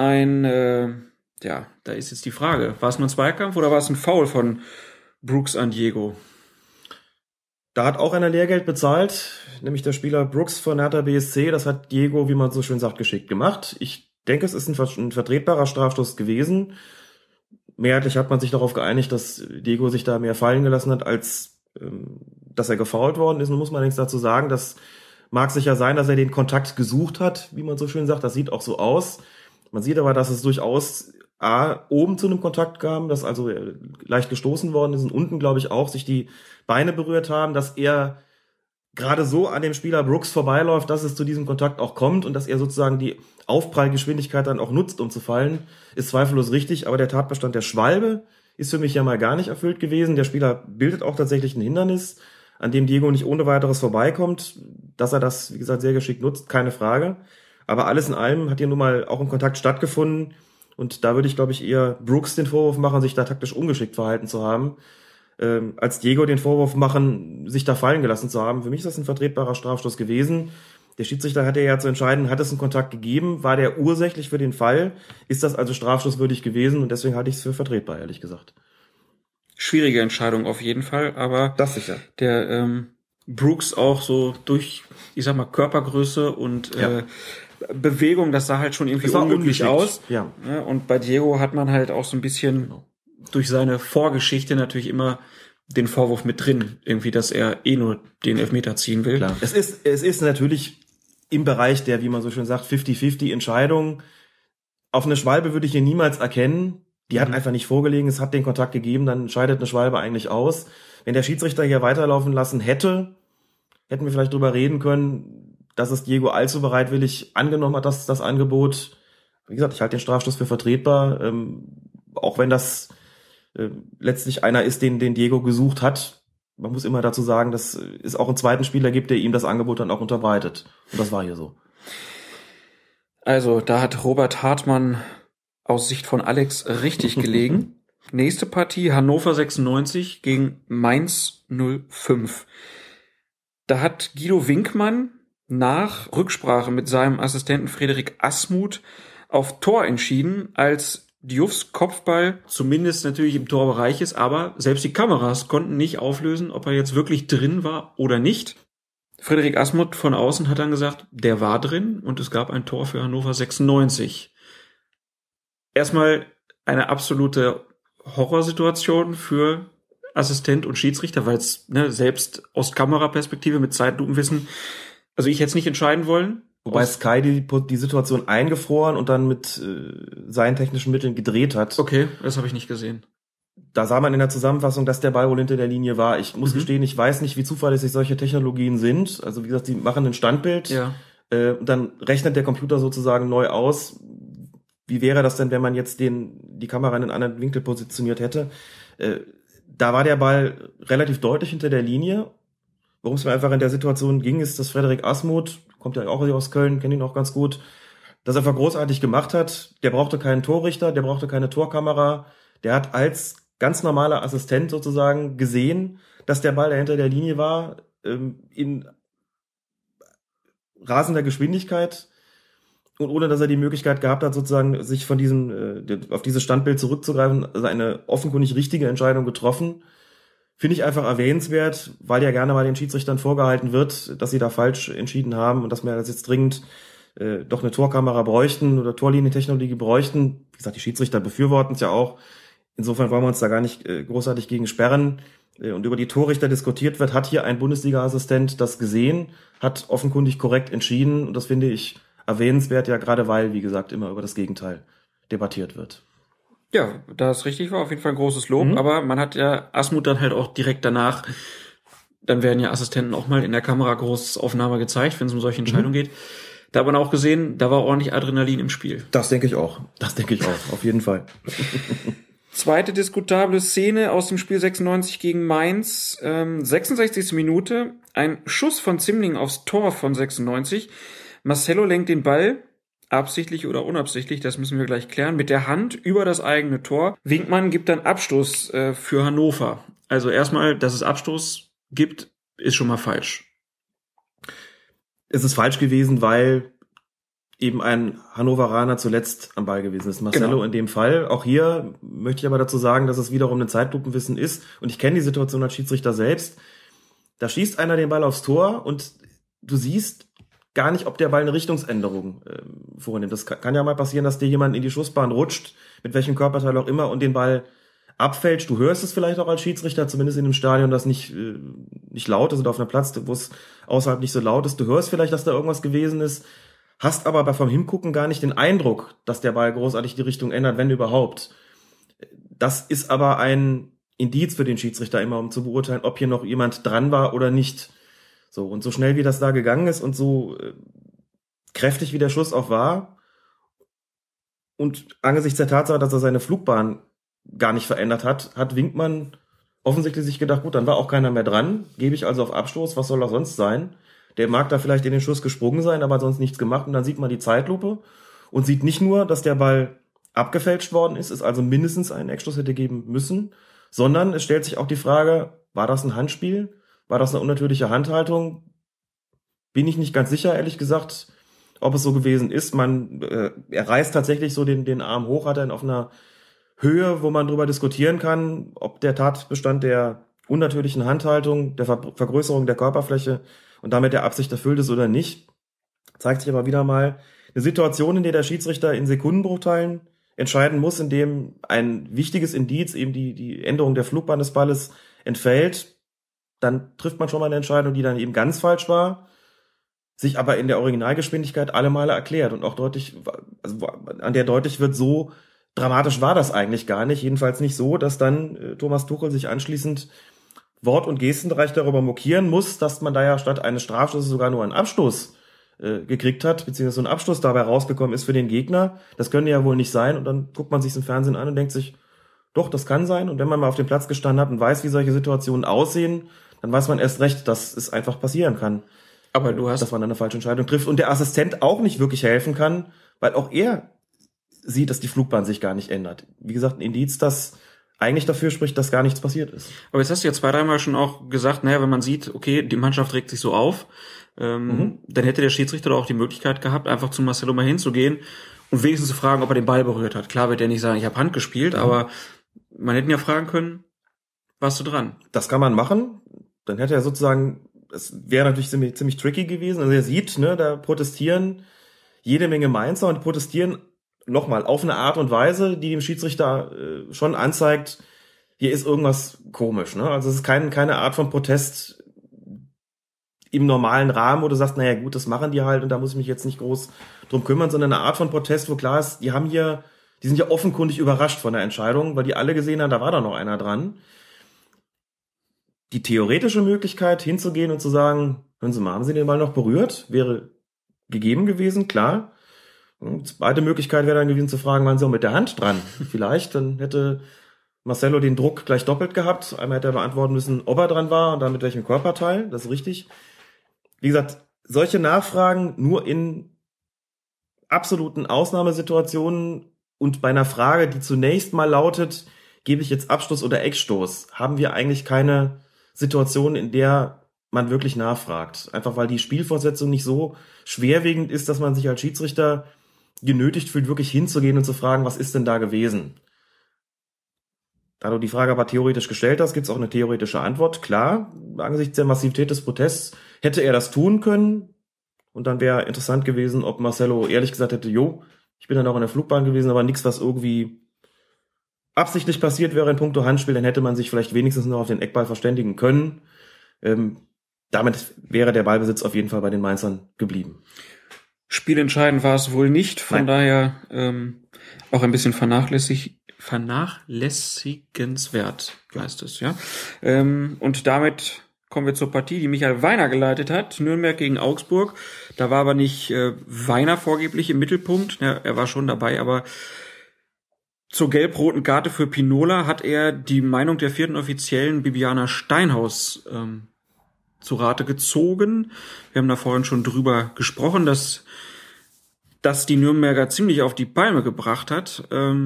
da ist jetzt die Frage, war es nur ein Zweikampf oder war es ein Foul von Brooks an Diego? Da hat auch einer Lehrgeld bezahlt, nämlich der Spieler Brooks von Hertha BSC. Das hat Diego, wie man so schön sagt, geschickt gemacht. Ich denke, es ist ein vertretbarer Strafstoß gewesen. Mehrheitlich hat man sich darauf geeinigt, dass Diego sich da mehr fallen gelassen hat, als dass er gefoult worden ist. Nun muss man allerdings dazu sagen, das mag sicher sein, dass er den Kontakt gesucht hat, wie man so schön sagt. Das sieht auch so aus. Man sieht aber, dass es durchaus oben zu einem Kontakt kam, dass also leicht gestoßen worden ist und unten, glaube ich, auch sich die Beine berührt haben, dass er gerade so an dem Spieler Brooks vorbeiläuft, dass es zu diesem Kontakt auch kommt und dass er sozusagen die Aufprallgeschwindigkeit dann auch nutzt, um zu fallen, ist zweifellos richtig. Aber der Tatbestand der Schwalbe ist für mich ja mal gar nicht erfüllt gewesen. Der Spieler bildet auch tatsächlich ein Hindernis, an dem Diego nicht ohne weiteres vorbeikommt. Dass er das, wie gesagt, sehr geschickt nutzt, keine Frage. Aber alles in allem hat hier nun mal auch ein Kontakt stattgefunden. Und da würde ich, glaube ich, eher Brooks den Vorwurf machen, sich da taktisch ungeschickt verhalten zu haben, als Diego den Vorwurf machen, sich da fallen gelassen zu haben. Für mich ist das ein vertretbarer Strafstoß gewesen. Der Schiedsrichter hatte ja zu entscheiden, hat es einen Kontakt gegeben, war der ursächlich für den Fall, ist das also strafstoßwürdig gewesen, und deswegen halte ich es für vertretbar, ehrlich gesagt. Schwierige Entscheidung auf jeden Fall, aber das sicher. Der Brooks auch so durch, ich sag mal, Körpergröße und Bewegung, das sah halt schon irgendwie unglücklich aus. Ja. Und bei Diego hat man halt auch so ein bisschen durch seine Vorgeschichte natürlich immer den Vorwurf mit drin, irgendwie, dass er nur den Elfmeter ziehen will. Klar. Es ist natürlich im Bereich der, wie man so schön sagt, 50-50 Entscheidung. Auf eine Schwalbe würde ich hier niemals erkennen. Die hat einfach nicht vorgelegen, es hat den Kontakt gegeben, dann scheidet eine Schwalbe eigentlich aus. Wenn der Schiedsrichter hier weiterlaufen lassen hätte, hätten wir vielleicht drüber reden können, dass es Diego allzu bereitwillig angenommen hat, das Angebot. Wie gesagt, ich halte den Strafstoß für vertretbar, auch wenn das letztlich einer ist, den Diego gesucht hat. Man muss immer dazu sagen, dass es auch einen zweiten Spieler gibt, der ihm das Angebot dann auch unterbreitet. Und das war hier so. Also, da hat Robert Hartmann aus Sicht von Alex richtig gelegen. Nächste Partie, Hannover 96 gegen Mainz 05. Da hat Guido Winkmann nach Rücksprache mit seinem Assistenten Frederik Asmuth auf Tor entschieden, als Dioufs Kopfball zumindest natürlich im Torbereich ist, aber selbst die Kameras konnten nicht auflösen, ob er jetzt wirklich drin war oder nicht. Frederik Asmuth von außen hat dann gesagt, der war drin und es gab ein Tor für Hannover 96. Erstmal eine absolute Horrorsituation für Assistent und Schiedsrichter, weil es selbst aus Kameraperspektive mit Zeitlupenwissen, also ich hätte es nicht entscheiden wollen. Wobei Sky die Situation eingefroren und dann mit seinen technischen Mitteln gedreht hat. Okay, das habe ich nicht gesehen. Da sah man in der Zusammenfassung, dass der Ball wohl hinter der Linie war. Ich muss gestehen, ich weiß nicht, wie zuverlässig solche Technologien sind. Also wie gesagt, die machen ein Standbild. Ja. Und dann rechnet der Computer sozusagen neu aus. Wie wäre das denn, wenn man jetzt die Kamera in einen anderen Winkel positioniert hätte? Da war der Ball relativ deutlich hinter der Linie. Worum es mir einfach in der Situation ging, ist, dass Frederik Asmuth, kommt ja auch aus Köln, kenne ihn auch ganz gut, das einfach großartig gemacht hat. Der brauchte keinen Torrichter, der brauchte keine Torkamera. Der hat als ganz normaler Assistent sozusagen gesehen, dass der Ball, der hinter der Linie war, in rasender Geschwindigkeit und ohne, dass er die Möglichkeit gehabt hat, sozusagen sich von auf dieses Standbild zurückzugreifen, also eine offenkundig richtige Entscheidung getroffen. Finde ich einfach erwähnenswert, weil ja gerne mal den Schiedsrichtern vorgehalten wird, dass sie da falsch entschieden haben und dass wir das jetzt dringend doch eine Torkamera bräuchten oder Torlinientechnologie bräuchten. Wie gesagt, die Schiedsrichter befürworten es ja auch. Insofern wollen wir uns da gar nicht großartig gegen sperren. Und über die Torrichter diskutiert wird, hat hier ein Bundesliga-Assistent das gesehen, hat offenkundig korrekt entschieden. Und das finde ich erwähnenswert, ja gerade weil, wie gesagt, immer über das Gegenteil debattiert wird. Ja, da es richtig war, auf jeden Fall ein großes Lob. Aber man hat ja Asmuth dann halt auch direkt danach, dann werden ja Assistenten auch mal in der Kamera Großaufnahme gezeigt, wenn es um solche Entscheidungen geht. Da hat man auch gesehen, da war ordentlich Adrenalin im Spiel. Das denke ich auch, auf jeden Fall. Zweite diskutable Szene aus dem Spiel 96 gegen Mainz. 66. Minute, ein Schuss von Zimling aufs Tor von 96. Marcelo lenkt den Ball, absichtlich oder unabsichtlich, das müssen wir gleich klären, mit der Hand über das eigene Tor. Winkmann gibt dann Abstoß für Hannover. Also erstmal, dass es Abstoß gibt, ist schon mal falsch. Es ist falsch gewesen, weil eben ein Hannoveraner zuletzt am Ball gewesen ist. Marcelo in dem Fall. Auch hier möchte ich aber dazu sagen, dass es wiederum ein Zeitlupenwissen ist. Und ich kenne die Situation als Schiedsrichter selbst. Da schießt einer den Ball aufs Tor und du siehst gar nicht, ob der Ball eine Richtungsänderung vornimmt. Das kann ja mal passieren, dass dir jemand in die Schussbahn rutscht, mit welchem Körperteil auch immer, und den Ball abfälscht. Du hörst es vielleicht auch als Schiedsrichter, zumindest in einem Stadion, das nicht laut ist, oder auf einem Platz, wo es außerhalb nicht so laut ist. Du hörst vielleicht, dass da irgendwas gewesen ist, hast aber vom Hingucken gar nicht den Eindruck, dass der Ball großartig die Richtung ändert, wenn überhaupt. Das ist aber ein Indiz für den Schiedsrichter immer, um zu beurteilen, ob hier noch jemand dran war oder nicht. So, und so schnell wie das da gegangen ist und so kräftig wie der Schuss auch war und angesichts der Tatsache, dass er seine Flugbahn gar nicht verändert hat, hat Winkmann offensichtlich sich gedacht, gut, dann war auch keiner mehr dran, gebe ich also auf Abstoß, was soll auch sonst sein? Der mag da vielleicht in den Schuss gesprungen sein, aber sonst nichts gemacht, und dann sieht man die Zeitlupe und sieht nicht nur, dass der Ball abgefälscht worden ist, es also mindestens einen Eckstoß hätte geben müssen, sondern es stellt sich auch die Frage, war das ein Handspiel? War das eine unnatürliche Handhaltung? Bin ich nicht ganz sicher, ehrlich gesagt, ob es so gewesen ist. Er reißt tatsächlich so den Arm hoch, hat er ihn auf einer Höhe, wo man drüber diskutieren kann, ob der Tatbestand der unnatürlichen Handhaltung, der Vergrößerung der Körperfläche und damit der Absicht erfüllt ist oder nicht. Zeigt sich aber wieder mal eine Situation, in der der Schiedsrichter in Sekundenbruchteilen entscheiden muss, in dem ein wichtiges Indiz, eben die Änderung der Flugbahn des Balles, entfällt, dann trifft man schon mal eine Entscheidung, die dann eben ganz falsch war, sich aber in der Originalgeschwindigkeit alle Male erklärt und auch deutlich, also an der deutlich wird, so dramatisch war das eigentlich gar nicht. Jedenfalls nicht so, dass dann Thomas Tuchel sich anschließend Wort- und Gestenreich darüber mokieren muss, dass man da ja statt eines Strafstoßes sogar nur einen Abstoß gekriegt hat, beziehungsweise so ein Abstoß dabei rausgekommen ist für den Gegner. Das könnte ja wohl nicht sein. Und dann guckt man sich im Fernsehen an und denkt sich, doch, das kann sein. Und wenn man mal auf dem Platz gestanden hat und weiß, wie solche Situationen aussehen, dann weiß man erst recht, dass es einfach passieren kann. Aber du hast, dass man eine falsche Entscheidung trifft und der Assistent auch nicht wirklich helfen kann, weil auch er sieht, dass die Flugbahn sich gar nicht ändert. Wie gesagt, ein Indiz, das eigentlich dafür spricht, dass gar nichts passiert ist. aber jetzt hast du ja 2-3 Mal schon auch gesagt, naja, wenn man sieht, okay, die Mannschaft regt sich so auf, dann hätte der Schiedsrichter doch auch die Möglichkeit gehabt, einfach zu Marcelo mal hinzugehen und wenigstens zu fragen, ob er den Ball berührt hat. Klar wird er nicht sagen, ich habe Hand gespielt, aber man hätte ihn ja fragen können, warst du dran? Das kann man machen. Dann hätte er sozusagen, es wäre natürlich ziemlich tricky gewesen. Also er sieht, ne, da protestieren jede Menge Mainzer und protestieren nochmal auf eine Art und Weise, die dem Schiedsrichter schon anzeigt, hier ist irgendwas komisch. Ne? Also es ist keine Art von Protest im normalen Rahmen, wo du sagst, naja gut, das machen die halt und da muss ich mich jetzt nicht groß drum kümmern, sondern eine Art von Protest, wo klar ist, die sind ja offenkundig überrascht von der Entscheidung, weil die alle gesehen haben, da war da noch einer dran. Die theoretische Möglichkeit, hinzugehen und zu sagen, hören Sie mal, haben Sie den Ball noch berührt? Wäre gegeben gewesen, klar. Und zweite Möglichkeit wäre dann gewesen zu fragen, waren Sie auch mit der Hand dran? Vielleicht, dann hätte Marcelo den Druck gleich doppelt gehabt. Einmal hätte er beantworten müssen, ob er dran war und dann mit welchem Körperteil. Das ist richtig. Wie gesagt, solche Nachfragen nur in absoluten Ausnahmesituationen und bei einer Frage, die zunächst mal lautet, gebe ich jetzt Abstoß oder Eckstoß, haben wir eigentlich keine Situation, in der man wirklich nachfragt. Einfach weil die Spielfortsetzung nicht so schwerwiegend ist, dass man sich als Schiedsrichter genötigt fühlt, wirklich hinzugehen und zu fragen, was ist denn da gewesen? Da du die Frage aber theoretisch gestellt hast, gibt es auch eine theoretische Antwort. Klar, angesichts der Massivität des Protests hätte er das tun können. Und dann wäre interessant gewesen, ob Marcelo ehrlich gesagt hätte, ich bin dann auch in der Flugbahn gewesen, aber nichts, was irgendwie absichtlich passiert wäre in puncto Handspiel, dann hätte man sich vielleicht wenigstens noch auf den Eckball verständigen können. Damit wäre der Ballbesitz auf jeden Fall bei den Mainzern geblieben. Spielentscheidend war es wohl nicht, von daher auch ein bisschen vernachlässigenswert, heißt es, ja. Und damit kommen wir zur Partie, die Michael Weiner geleitet hat, Nürnberg gegen Augsburg. Da war aber nicht Weiner vorgeblich im Mittelpunkt, ja, er war schon dabei, aber zur gelb-roten Karte für Pinola hat er die Meinung der 4. Offiziellen Bibiana Steinhaus zu Rate gezogen. Wir haben da vorhin schon drüber gesprochen, dass die Nürnberger ziemlich auf die Palme gebracht hat.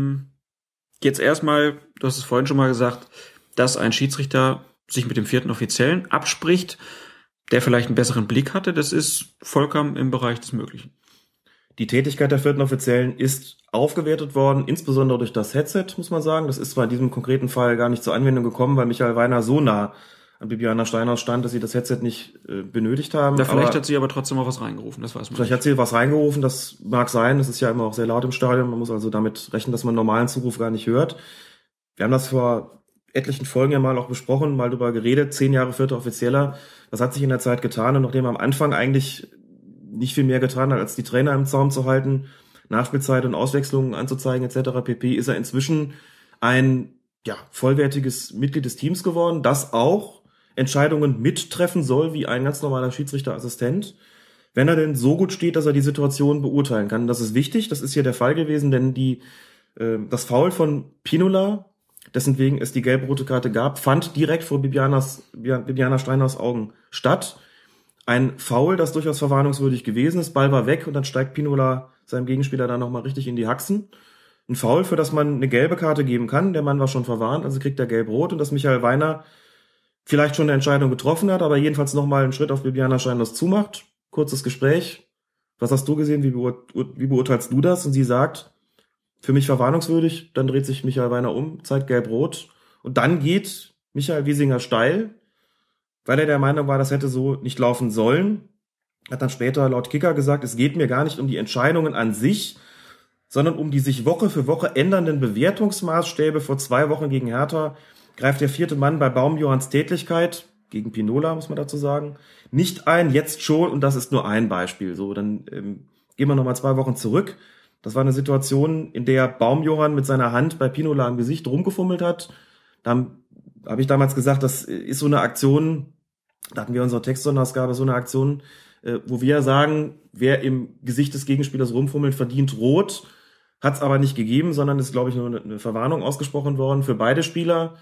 Jetzt erstmal, du hast es vorhin schon mal gesagt, dass ein Schiedsrichter sich mit dem 4. Offiziellen abspricht, der vielleicht einen besseren Blick hatte, das ist vollkommen im Bereich des Möglichen. Die Tätigkeit der 4. Offiziellen ist aufgewertet worden, insbesondere durch das Headset, muss man sagen. Das ist zwar in diesem konkreten Fall gar nicht zur Anwendung gekommen, weil Michael Weiner so nah an Bibiana Steinhaus stand, dass sie das Headset nicht benötigt haben. Ja, vielleicht hat sie aber trotzdem auch was reingerufen, das weiß man vielleicht nicht. Hat sie was reingerufen, das mag sein. Das ist ja immer auch sehr laut im Stadion. Man muss also damit rechnen, dass man einen normalen Zuruf gar nicht hört. Wir haben das vor etlichen Folgen ja mal auch besprochen, mal drüber geredet. 10 Jahre 4. Offizieller. Was hat sich in der Zeit getan? Und nachdem am Anfang eigentlich nicht viel mehr getan hat, als die Trainer im Zaum zu halten, Nachspielzeit und Auswechslungen anzuzeigen etc. pp. Ist er inzwischen ein vollwertiges Mitglied des Teams geworden, das auch Entscheidungen mittreffen soll, wie ein ganz normaler Schiedsrichterassistent, wenn er denn so gut steht, dass er die Situation beurteilen kann. Das ist wichtig, das ist hier der Fall gewesen, denn das Foul von Pinola, dessen wegen es die gelb-rote Karte gab, fand direkt vor Bibiana Steinhaus Augen statt. Ein Foul, das durchaus verwarnungswürdig gewesen ist. Ball war weg und dann steigt Pinola seinem Gegenspieler dann nochmal richtig in die Haxen. Ein Foul, für das man eine gelbe Karte geben kann. Der Mann war schon verwarnt, also kriegt er gelb-rot. Und dass Michael Weiner vielleicht schon eine Entscheidung getroffen hat, aber jedenfalls nochmal einen Schritt auf Bibiana Steinhaus zumacht. Kurzes Gespräch. Was hast du gesehen? Wie beurteilst du das? Und sie sagt, für mich verwarnungswürdig. Dann dreht sich Michael Weiner um, zeigt gelb-rot. Und dann geht Michael Wiesinger steil, weil er der Meinung war, das hätte so nicht laufen sollen. Hat dann später laut Kicker gesagt, es geht mir gar nicht um die Entscheidungen an sich, sondern um die sich Woche für Woche ändernden Bewertungsmaßstäbe. Vor 2 Wochen gegen Hertha greift der 4. Mann bei Baumjohanns Tätlichkeit, gegen Pinola, muss man dazu sagen, nicht ein, jetzt schon, und das ist nur ein Beispiel. So, dann gehen wir nochmal 2 Wochen zurück. Das war eine Situation, in der Baumjohann mit seiner Hand bei Pinola im Gesicht rumgefummelt hat. Da habe ich damals gesagt, das ist so eine Aktion, da hatten wir unsere Textsonderausgabe, so eine Aktion, wo wir sagen, wer im Gesicht des Gegenspielers rumfummelt, verdient rot. Hat es aber nicht gegeben, sondern ist, glaube ich, nur eine Verwarnung ausgesprochen worden für beide Spieler.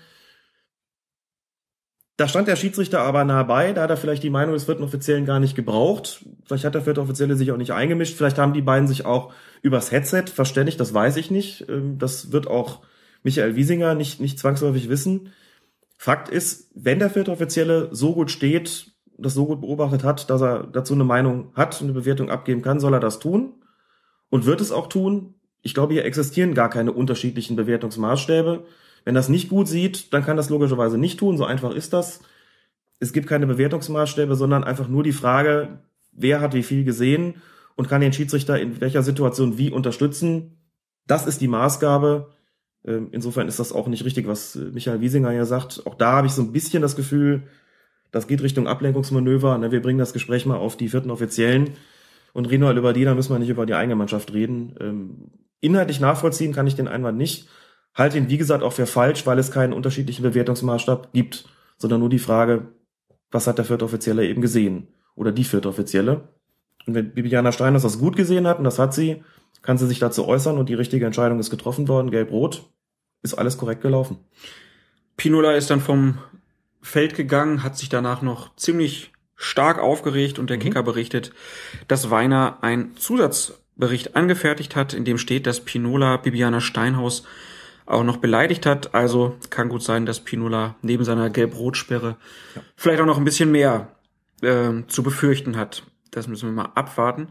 Da stand der Schiedsrichter aber nah bei, da hat er vielleicht die Meinung des 4. Offiziellen gar nicht gebraucht. Vielleicht hat der 4. Offizielle sich auch nicht eingemischt. Vielleicht haben die beiden sich auch übers Headset verständigt, das weiß ich nicht. Das wird auch Michael Wiesinger nicht zwangsläufig wissen. Fakt ist, wenn der 4. Offizielle so gut steht, das so gut beobachtet hat, dass er dazu eine Meinung hat und eine Bewertung abgeben kann, soll er das tun und wird es auch tun. Ich glaube, hier existieren gar keine unterschiedlichen Bewertungsmaßstäbe. Wenn das nicht gut sieht, dann kann das logischerweise nicht tun. So einfach ist das. Es gibt keine Bewertungsmaßstäbe, sondern einfach nur die Frage, wer hat wie viel gesehen und kann den Schiedsrichter in welcher Situation wie unterstützen. Das ist die Maßgabe. Insofern ist das auch nicht richtig, was Michael Wiesinger hier sagt. Auch da habe ich so ein bisschen das Gefühl, das geht Richtung Ablenkungsmanöver. Wir bringen das Gespräch mal auf die 4. Offiziellen und reden halt über die, da müssen wir nicht über die eigene Mannschaft reden. Inhaltlich nachvollziehen kann ich den Einwand nicht. Halte ihn, wie gesagt, auch für falsch, weil es keinen unterschiedlichen Bewertungsmaßstab gibt, sondern nur die Frage, was hat der 4. Offizielle eben gesehen? Oder die 4. Offizielle. Und wenn Bibiana Steinhaus das gut gesehen hat, und das hat sie, kann sie sich dazu äußern und die richtige Entscheidung ist getroffen worden, gelb-rot, ist alles korrekt gelaufen. Pinola ist dann vom Feld gegangen, hat sich danach noch ziemlich stark aufgeregt und der Kicker berichtet, dass Weiner einen Zusatzbericht angefertigt hat, in dem steht, dass Pinola Bibiana Steinhaus auch noch beleidigt hat. Also kann gut sein, dass Pinola neben seiner Gelb-Rot-Sperre vielleicht auch noch ein bisschen mehr zu befürchten hat. Das müssen wir mal abwarten.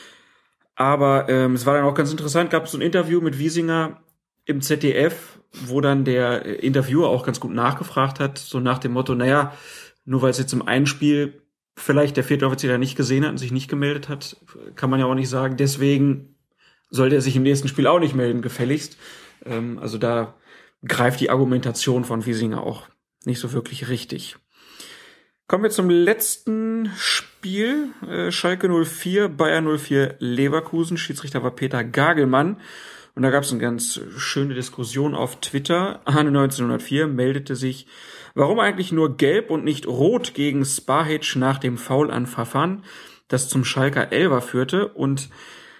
Aber es war dann auch ganz interessant, gab es so ein Interview mit Wiesinger im ZDF, wo dann der Interviewer auch ganz gut nachgefragt hat, so nach dem Motto, naja, nur weil es jetzt im einen Spiel vielleicht der 4. Offizier nicht gesehen hat und sich nicht gemeldet hat, kann man ja auch nicht sagen, deswegen sollte er sich im nächsten Spiel auch nicht melden, gefälligst. Also da greift die Argumentation von Wiesinger auch nicht so wirklich richtig. Kommen wir zum letzten Spiel. Schalke 04, Bayer 04 Leverkusen. Schiedsrichter war Peter Gagelmann. Und da gab es eine ganz schöne Diskussion auf Twitter. Arne 1904 meldete sich, warum eigentlich nur gelb und nicht rot gegen Spahic nach dem Foul an Fafan, das zum Schalker Elfer führte. Und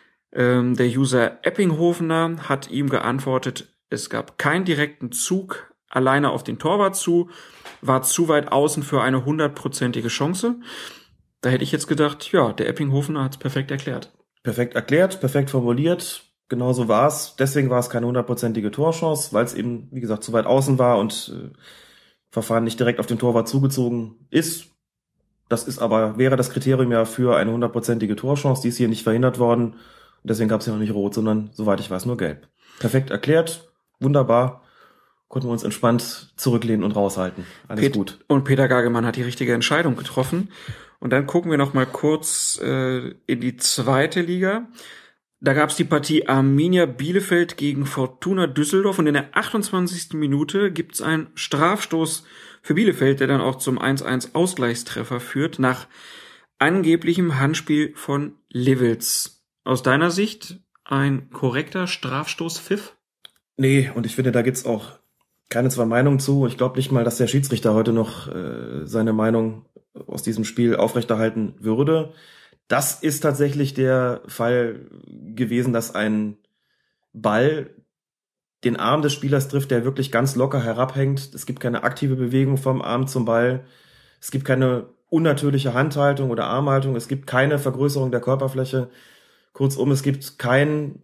der User Eppinghofener hat ihm geantwortet, es gab keinen direkten Zug alleine auf den Torwart zu, war zu weit außen für eine 100%ige Chance. Da hätte ich jetzt gedacht, ja, der Eppinghofener hat es perfekt erklärt. Perfekt erklärt, perfekt formuliert. Genauso war es. Deswegen war es keine 100%ige Torchance, weil es eben, wie gesagt, zu weit außen war und Verfahren nicht direkt auf den Torwart zugezogen ist. Das ist aber, wäre das Kriterium ja für eine 100%ige Torchance. Die ist hier nicht verhindert worden. Und deswegen gab es ja noch nicht rot, sondern, soweit ich weiß, nur gelb. Perfekt erklärt. Wunderbar. Konnten wir uns entspannt zurücklehnen und raushalten. Alles gut. Und Peter Gagelmann hat die richtige Entscheidung getroffen. Und dann gucken wir noch mal kurz in die 2. Liga. Da gab es die Partie Arminia Bielefeld gegen Fortuna Düsseldorf. Und in der 28. Minute gibt es einen Strafstoß für Bielefeld, der dann auch zum 1:1 Ausgleichstreffer führt, nach angeblichem Handspiel von Liwitz. Aus deiner Sicht ein korrekter Strafstoß-Pfiff? Nee, und ich finde, da gibt's auch keine zwei Meinungen zu. Ich glaube nicht mal, dass der Schiedsrichter heute noch seine Meinung aus diesem Spiel aufrechterhalten würde. Das ist tatsächlich der Fall gewesen, dass ein Ball den Arm des Spielers trifft, der wirklich ganz locker herabhängt. Es gibt keine aktive Bewegung vom Arm zum Ball. Es gibt keine unnatürliche Handhaltung oder Armhaltung. Es gibt keine Vergrößerung der Körperfläche. Kurzum, es gibt kein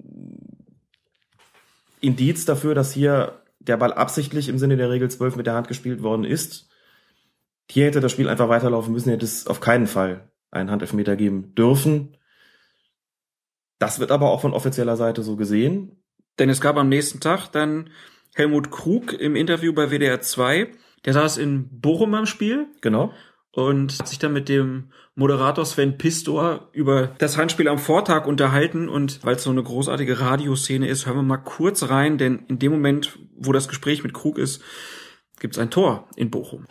Indiz dafür, dass hier der Ball absichtlich im Sinne der Regel 12 mit der Hand gespielt worden ist. Hier hätte das Spiel einfach weiterlaufen müssen, hätte es auf keinen Fall einen Handelfmeter geben dürfen. Das wird aber auch von offizieller Seite so gesehen. Denn es gab am nächsten Tag dann Helmut Krug im Interview bei WDR 2. Der saß in Bochum am Spiel. Genau. Und hat sich dann mit dem Moderator Sven Pistor über das Handspiel am Vortag unterhalten. Und weil es so eine großartige Radioszene ist, hören wir mal kurz rein. Denn in dem Moment, wo das Gespräch mit Krug ist, gibt's ein Tor in Bochum.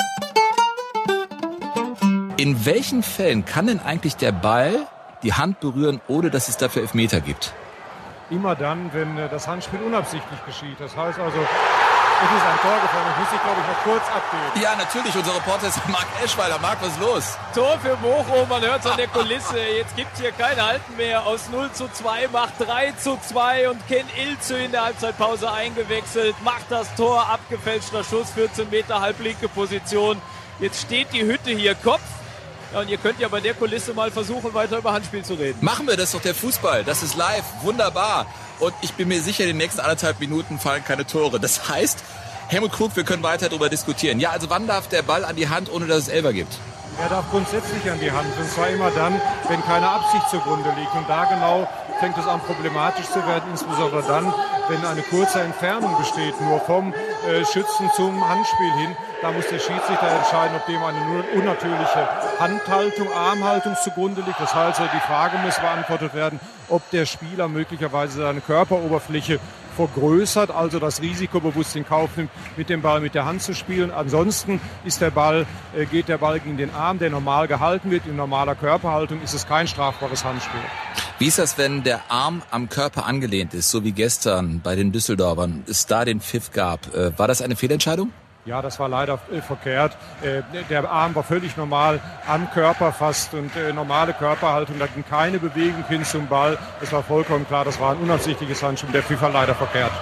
In welchen Fällen kann denn eigentlich der Ball die Hand berühren, ohne dass es dafür Elfmeter gibt? Immer dann, wenn das Handspiel unabsichtlich geschieht. Das heißt also, es ist ein Tor gefallen. Das muss ich, glaube ich, noch kurz abgeben. Ja, natürlich. Unser Reporter ist Marc Eschweiler. Marc, was ist los? Tor für Bochum. Man hört es an der Kulisse. Jetzt gibt es hier kein Halten mehr. Aus 0:2 macht 3:2 und Ken Ilze in der Halbzeitpause eingewechselt. Macht das Tor. Abgefälschter Schuss, 14 Meter halblinke Position. Jetzt steht die Hütte hier Kopf. Ja, und ihr könnt ja bei der Kulisse mal versuchen, weiter über Handspiel zu reden. Machen wir, das ist doch der Fußball. Das ist live, wunderbar. Und ich bin mir sicher, in den nächsten 1,5 Minuten fallen keine Tore. Das heißt, Helmut Krug, wir können weiter darüber diskutieren. Ja, also wann darf der Ball an die Hand, ohne dass es Elfer gibt? Er darf grundsätzlich an die Hand. Und zwar immer dann, wenn keine Absicht zugrunde liegt. Und da genau fängt es an problematisch zu werden, insbesondere dann, wenn eine kurze Entfernung besteht, nur vom Schützen zum Handspiel hin. Da muss der Schiedsrichter entscheiden, ob dem eine unnatürliche Handhaltung, Armhaltung zugrunde liegt. Das heißt, die Frage muss beantwortet werden, ob der Spieler möglicherweise seine Körperoberfläche vergrößert, also das Risiko bewusst in Kauf nimmt, mit dem Ball mit der Hand zu spielen. Ansonsten ist geht der Ball gegen den Arm, der normal gehalten wird. In normaler Körperhaltung ist es kein strafbares Handspiel. Wie ist das, wenn der Arm am Körper angelehnt ist, so wie gestern bei den Düsseldorfern, es da den Pfiff gab? War das eine Fehlentscheidung? Ja, das war leider verkehrt. Der Arm war völlig normal am Körper fast und normale Körperhaltung. Da ging keine Bewegung hin zum Ball. Es war vollkommen klar, das war ein unabsichtliches Handspiel. Der Pfiff war leider verkehrt.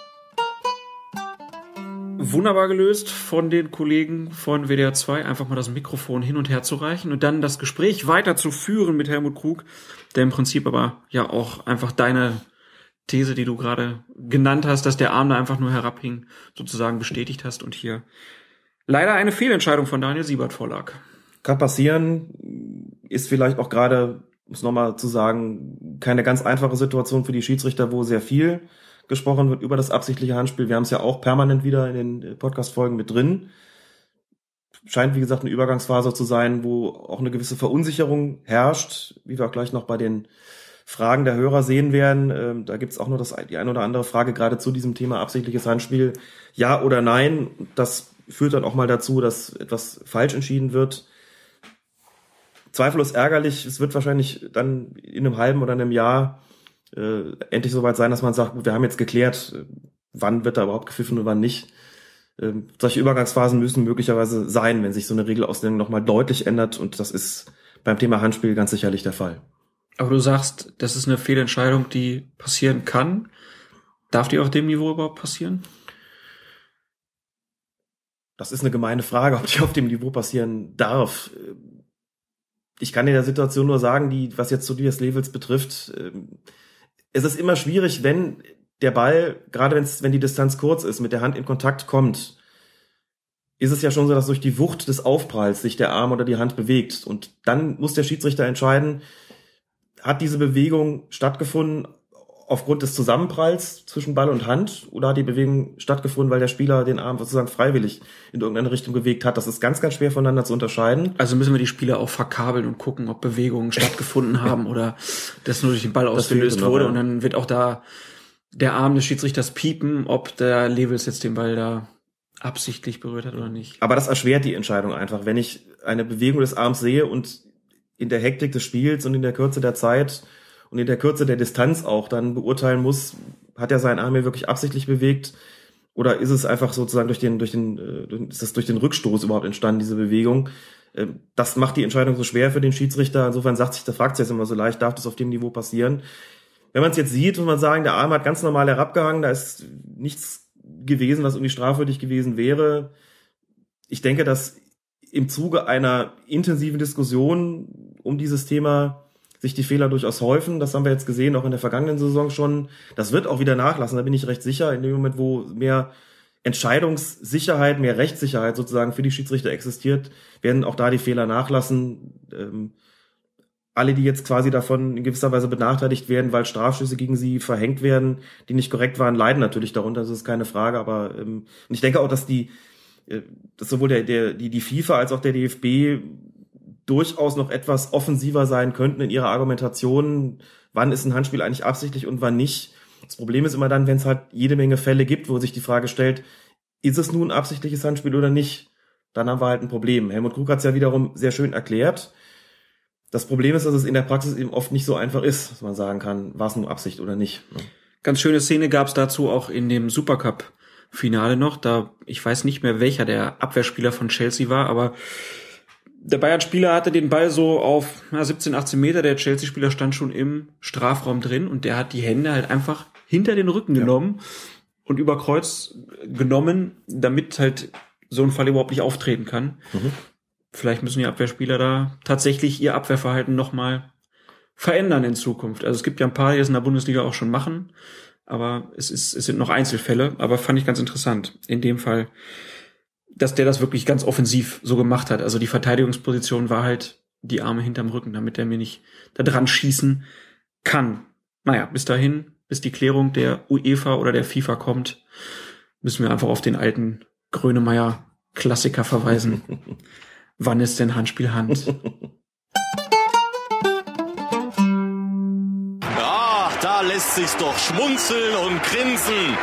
Wunderbar gelöst von den Kollegen von WDR 2, einfach mal das Mikrofon hin und her zu reichen und dann das Gespräch weiterzuführen mit Helmut Krug, der im Prinzip aber ja auch einfach deine These, die du gerade genannt hast, dass der Arm da einfach nur herabhing, sozusagen bestätigt hast und hier leider eine Fehlentscheidung von Daniel Siebert vorlag. Kann passieren, ist vielleicht auch gerade, um es nochmal zu sagen, keine ganz einfache Situation für die Schiedsrichter, wo sehr viel gesprochen wird über das absichtliche Handspiel. Wir haben es ja auch permanent wieder in den Podcast-Folgen mit drin. Scheint, wie gesagt, eine Übergangsphase zu sein, wo auch eine gewisse Verunsicherung herrscht, wie wir auch gleich noch bei den Fragen der Hörer sehen werden. Da gibt's auch noch die eine oder andere Frage gerade zu diesem Thema absichtliches Handspiel. Ja oder nein? Das führt dann auch mal dazu, dass etwas falsch entschieden wird. Zweifellos ärgerlich. Es wird wahrscheinlich dann in einem halben oder einem Jahr endlich soweit sein, dass man sagt, gut, wir haben jetzt geklärt, wann wird da überhaupt gepfiffen und wann nicht. Solche Übergangsphasen müssen möglicherweise sein, wenn sich so eine Regelauslegung nochmal deutlich ändert. Und das ist beim Thema Handspiel ganz sicherlich der Fall. Aber du sagst, das ist eine Fehlentscheidung, die passieren kann. Darf die auf dem Niveau überhaupt passieren? Das ist eine gemeine Frage, ob die auf dem Niveau passieren darf. Ich kann in der Situation nur sagen, was jetzt Tobias Lewels betrifft, es ist immer schwierig, wenn der Ball, gerade wenn die Distanz kurz ist, mit der Hand in Kontakt kommt, ist es ja schon so, dass durch die Wucht des Aufpralls sich der Arm oder die Hand bewegt. Und dann muss der Schiedsrichter entscheiden, hat diese Bewegung stattgefunden aufgrund des Zusammenpralls zwischen Ball und Hand oder hat die Bewegung stattgefunden, weil der Spieler den Arm sozusagen freiwillig in irgendeine Richtung bewegt hat? Das ist ganz, ganz schwer voneinander zu unterscheiden. Also müssen wir die Spieler auch verkabeln und gucken, ob Bewegungen stattgefunden haben oder das nur durch den Ball ausgelöst wurde. Ja. Und dann wird auch da der Arm des Schiedsrichters piepen, ob der Lewels jetzt den Ball da absichtlich berührt hat oder nicht. Aber das erschwert die Entscheidung einfach. Wenn ich eine Bewegung des Arms sehe und in der Hektik des Spiels und in der Kürze der Zeit und in der Kürze der Distanz auch dann beurteilen muss, hat er seinen Arm hier wirklich absichtlich bewegt oder ist es einfach sozusagen durch den Rückstoß überhaupt entstanden, diese Bewegung? Das macht die Entscheidung so schwer für den Schiedsrichter. Insofern fragt sich jetzt immer so leicht, darf das auf dem Niveau passieren? Wenn man es jetzt sieht, muss man sagen, der Arm hat ganz normal herabgehangen, da ist nichts gewesen, was irgendwie strafwürdig gewesen wäre. Ich denke, dass im Zuge einer intensiven Diskussion um dieses Thema sich die Fehler durchaus häufen. Das haben wir jetzt gesehen, auch in der vergangenen Saison schon. Das wird auch wieder nachlassen, da bin ich recht sicher. In dem Moment, wo mehr Entscheidungssicherheit, mehr Rechtssicherheit sozusagen für die Schiedsrichter existiert, werden auch da die Fehler nachlassen. Alle, die jetzt quasi davon in gewisser Weise benachteiligt werden, weil Strafschüsse gegen sie verhängt werden, die nicht korrekt waren, leiden natürlich darunter, das ist keine Frage. Aber und ich denke auch, dass sowohl die FIFA als auch der DFB durchaus noch etwas offensiver sein könnten in ihrer Argumentation, wann ist ein Handspiel eigentlich absichtlich und wann nicht. Das Problem ist immer dann, wenn es halt jede Menge Fälle gibt, wo sich die Frage stellt, ist es nun absichtliches Handspiel oder nicht? Dann haben wir halt ein Problem. Helmut Krug hat es ja wiederum sehr schön erklärt. Das Problem ist, dass es in der Praxis eben oft nicht so einfach ist, dass man sagen kann, war es nun Absicht oder nicht. Ganz schöne Szene gab es dazu auch in dem Supercup-Finale noch. Da, ich weiß nicht mehr, welcher der Abwehrspieler von Chelsea war, aber der Bayern-Spieler hatte den Ball so auf 17, 18 Meter. Der Chelsea-Spieler stand schon im Strafraum drin und der hat die Hände halt einfach hinter den Rücken genommen und über Kreuz genommen, damit halt so ein Fall überhaupt nicht auftreten kann. Vielleicht müssen die Abwehrspieler da tatsächlich ihr Abwehrverhalten nochmal verändern in Zukunft. Also es gibt ja ein paar, die das in der Bundesliga auch schon machen, aber es sind noch Einzelfälle, aber fand ich ganz interessant. In dem Fall, dass der das wirklich ganz offensiv so gemacht hat. Also die Verteidigungsposition war halt die Arme hinterm Rücken, damit der mir nicht da dran schießen kann. Naja, bis dahin, bis die Klärung der UEFA oder der FIFA kommt, müssen wir einfach auf den alten Grönemeyer-Klassiker verweisen. Wann ist denn Handspiel Hand? Ja, da lässt sich's doch schmunzeln und grinsen.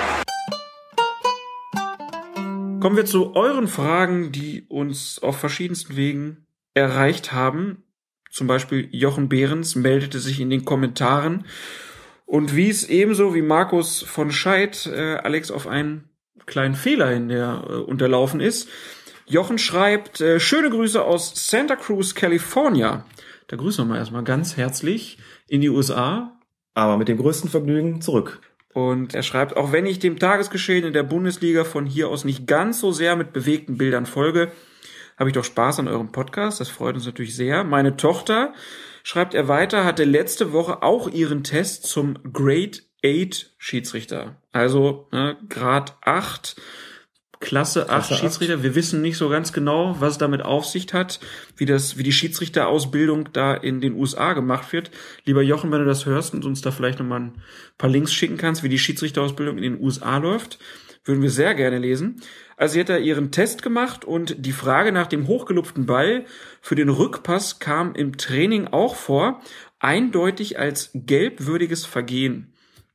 Kommen wir zu euren Fragen, die uns auf verschiedensten Wegen erreicht haben. Zum Beispiel Jochen Behrens meldete sich in den Kommentaren und wies ebenso wie Markus von Scheidt Alex auf einen kleinen Fehler hin, der unterlaufen ist. Jochen schreibt, schöne Grüße aus Santa Cruz, California. Da grüßen wir mal erstmal ganz herzlich in die USA. Aber mit dem größten Vergnügen zurück. Und er schreibt, auch wenn ich dem Tagesgeschehen in der Bundesliga von hier aus nicht ganz so sehr mit bewegten Bildern folge, habe ich doch Spaß an eurem Podcast. Das freut uns natürlich sehr. Meine Tochter, schreibt er weiter, hatte letzte Woche auch ihren Test zum Grade 8 Schiedsrichter. Also Grad 8, Klasse 8 Schiedsrichter. Wir wissen nicht so ganz genau, was es damit auf sich hat, wie die Schiedsrichterausbildung da in den USA gemacht wird. Lieber Jochen, wenn du das hörst und uns da vielleicht nochmal ein paar Links schicken kannst, wie die Schiedsrichterausbildung in den USA läuft, würden wir sehr gerne lesen. Also sie hat da ihren Test gemacht und die Frage nach dem hochgelupften Ball für den Rückpass kam im Training auch vor, eindeutig als gelbwürdiges Vergehen.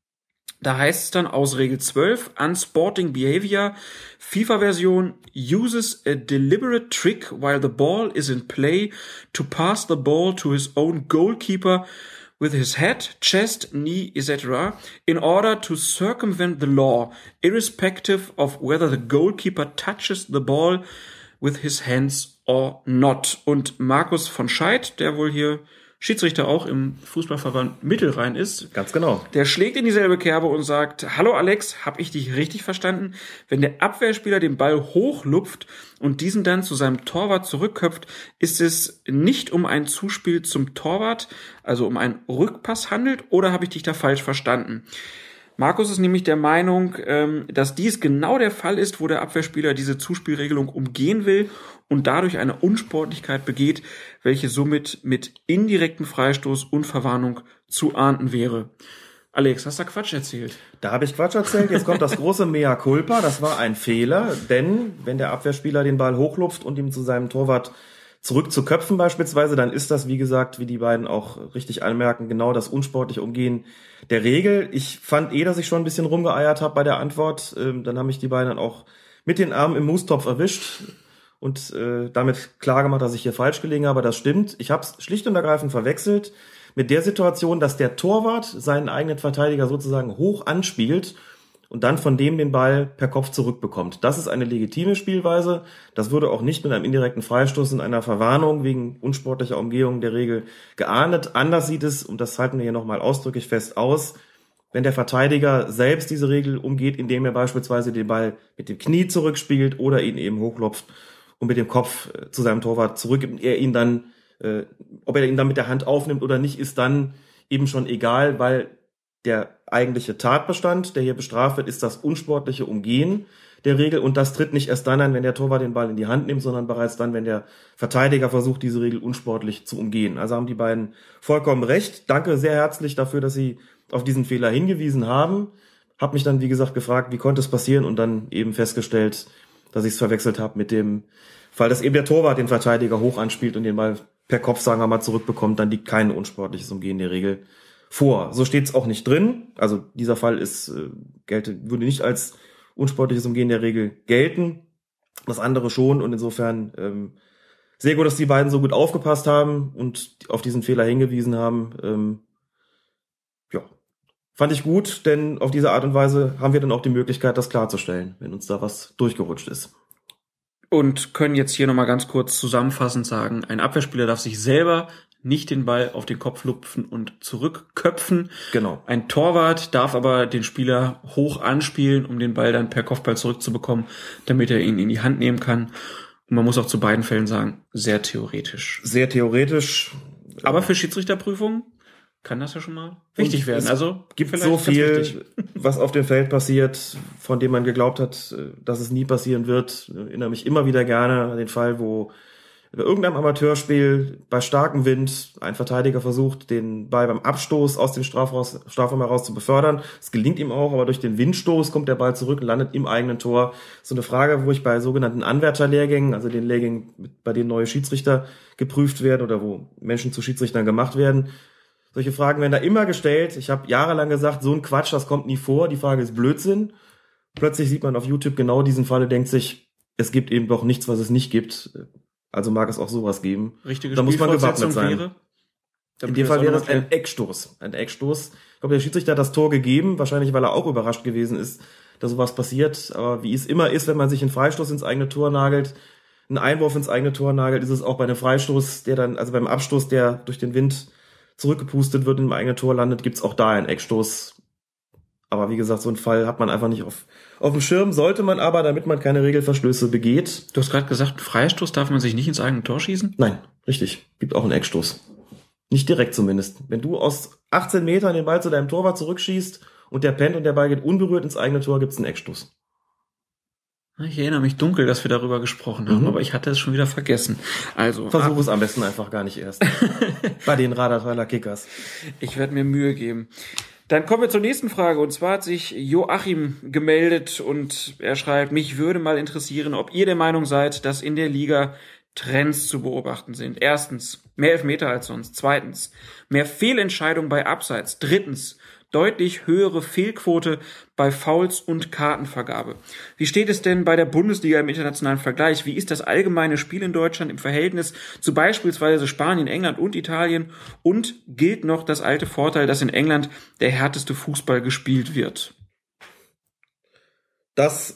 Da heißt es dann aus Regel 12, Unsporting Behavior, FIFA-Version, uses a deliberate trick while the ball is in play to pass the ball to his own goalkeeper with his head, chest, knee, etc. in order to circumvent the law, irrespective of whether the goalkeeper touches the ball with his hands or not. Und Markus von Scheidt, der wohl hier Schiedsrichter auch im Fußballverband Mittelrhein ist. Ganz genau. Der schlägt in dieselbe Kerbe und sagt, hallo Alex, hab ich dich richtig verstanden? Wenn der Abwehrspieler den Ball hochlupft und diesen dann zu seinem Torwart zurückköpft, ist es nicht um ein Zuspiel zum Torwart, also um einen Rückpass handelt, oder habe ich dich da falsch verstanden? Markus ist nämlich der Meinung, dass dies genau der Fall ist, wo der Abwehrspieler diese Zuspielregelung umgehen will und dadurch eine Unsportlichkeit begeht, welche somit mit indirektem Freistoß und Verwarnung zu ahnden wäre. Alex, hast du da Quatsch erzählt? Da habe ich Quatsch erzählt. Jetzt kommt das große Mea culpa. Das war ein Fehler, denn wenn der Abwehrspieler den Ball hochlupft und ihm zu seinem Torwart zurück zu köpfen beispielsweise, dann ist das, wie gesagt, wie die beiden auch richtig anmerken, genau das unsportliche Umgehen der Regel. Ich fand dass ich schon ein bisschen rumgeeiert habe bei der Antwort. Dann haben mich die beiden dann auch mit den Armen im Mustopf erwischt und damit klar gemacht, dass ich hier falsch gelegen habe. Das stimmt. Ich habe es schlicht und ergreifend verwechselt mit der Situation, dass der Torwart seinen eigenen Verteidiger sozusagen hoch anspielt und dann von dem den Ball per Kopf zurückbekommt. Das ist eine legitime Spielweise. Das würde auch nicht mit einem indirekten Freistoß und einer Verwarnung wegen unsportlicher Umgehung der Regel geahndet. Anders sieht es, und das halten wir hier nochmal ausdrücklich fest aus, wenn der Verteidiger selbst diese Regel umgeht, indem er beispielsweise den Ball mit dem Knie zurückspielt oder ihn eben hochlupft und mit dem Kopf zu seinem Torwart zurückgibt. Er ihn dann, ob er ihn dann mit der Hand aufnimmt oder nicht, ist dann eben schon egal, weil der eigentliche Tatbestand, der hier bestraft wird, ist das unsportliche Umgehen der Regel. Und das tritt nicht erst dann ein, wenn der Torwart den Ball in die Hand nimmt, sondern bereits dann, wenn der Verteidiger versucht, diese Regel unsportlich zu umgehen. Also haben die beiden vollkommen recht. Danke sehr herzlich dafür, dass Sie auf diesen Fehler hingewiesen haben. Hab mich dann, wie gesagt, gefragt, wie konnte es passieren, und dann eben festgestellt, dass ich es verwechselt habe mit dem Fall, dass eben der Torwart den Verteidiger hoch anspielt und den Ball per Kopf, sagen wir mal, zurückbekommt. Dann liegt kein unsportliches Umgehen der Regel vor. So steht es auch nicht drin. Also dieser Fall würde nicht als unsportliches Umgehen der Regel gelten. Das andere schon und insofern sehr gut, dass die beiden so gut aufgepasst haben und auf diesen Fehler hingewiesen haben. Ja, fand ich gut, denn auf diese Art und Weise haben wir dann auch die Möglichkeit, das klarzustellen, wenn uns da was durchgerutscht ist. Und können jetzt hier nochmal ganz kurz zusammenfassend sagen, ein Abwehrspieler darf sich selber nicht den Ball auf den Kopf lupfen und zurückköpfen. Genau. Ein Torwart darf aber den Spieler hoch anspielen, um den Ball dann per Kopfball zurückzubekommen, damit er ihn in die Hand nehmen kann. Und man muss auch zu beiden Fällen sagen, sehr theoretisch. Sehr theoretisch. Aber für Schiedsrichterprüfungen kann das ja schon mal wichtig werden. Also gibt so viel, was auf dem Feld passiert, von dem man geglaubt hat, dass es nie passieren wird. Ich erinnere mich immer wieder gerne an den Fall, wo bei irgendeinem Amateurspiel bei starkem Wind ein Verteidiger versucht, den Ball beim Abstoß aus dem Strafraum heraus zu befördern. Es gelingt ihm auch, aber durch den Windstoß kommt der Ball zurück und landet im eigenen Tor. So eine Frage, wo ich bei sogenannten Anwärterlehrgängen, also den Lehrgängen, bei denen neue Schiedsrichter geprüft werden oder wo Menschen zu Schiedsrichtern gemacht werden, solche Fragen werden da immer gestellt. Ich habe jahrelang gesagt, so ein Quatsch, das kommt nie vor. Die Frage ist Blödsinn. Plötzlich sieht man auf YouTube genau diesen Fall und denkt sich, es gibt eben doch nichts, was es nicht gibt. Also mag es auch sowas geben. Richtige da muss man gewappnet sein. Wäre? In dem Fall wäre es ein Eckstoß. Ein Eckstoß. Ich glaube, der Schiedsrichter hat das Tor gegeben, wahrscheinlich weil er auch überrascht gewesen ist, dass sowas passiert. Aber wie es immer ist, wenn man sich einen Freistoß ins eigene Tor nagelt, einen Einwurf ins eigene Tor nagelt, ist es auch bei einem Freistoß, der dann, also beim Abstoß, der durch den Wind zurückgepustet wird und im eigenen Tor landet, gibt's auch da einen Eckstoß. Aber wie gesagt, so einen Fall hat man einfach nicht auf dem Schirm, sollte man aber, damit man keine Regelverstöße begeht. Du hast gerade gesagt, Freistoß darf man sich nicht ins eigene Tor schießen? Nein, richtig. Gibt auch einen Eckstoß. Nicht direkt zumindest. Wenn du aus 18 Metern den Ball zu deinem Torwart zurückschießt und der pennt und der Ball geht unberührt ins eigene Tor, gibt's einen Eckstoß. Ich erinnere mich dunkel, dass wir darüber gesprochen haben, aber ich hatte es schon wieder vergessen. Also versuche es am besten einfach gar nicht erst. Bei den Radertaler Kickers. Ich werde mir Mühe geben. Dann kommen wir zur nächsten Frage. Und zwar hat sich Joachim gemeldet und er schreibt, mich würde mal interessieren, ob ihr der Meinung seid, dass in der Liga Trends zu beobachten sind. Erstens, mehr Elfmeter als sonst. Zweitens, mehr Fehlentscheidungen bei Abseits. Drittens, deutlich höhere Fehlquote bei Fouls und Kartenvergabe. Wie steht es denn bei der Bundesliga im internationalen Vergleich? Wie ist das allgemeine Spiel in Deutschland im Verhältnis zu beispielsweise Spanien, England und Italien? Und gilt noch das alte Vorteil, dass in England der härteste Fußball gespielt wird? Das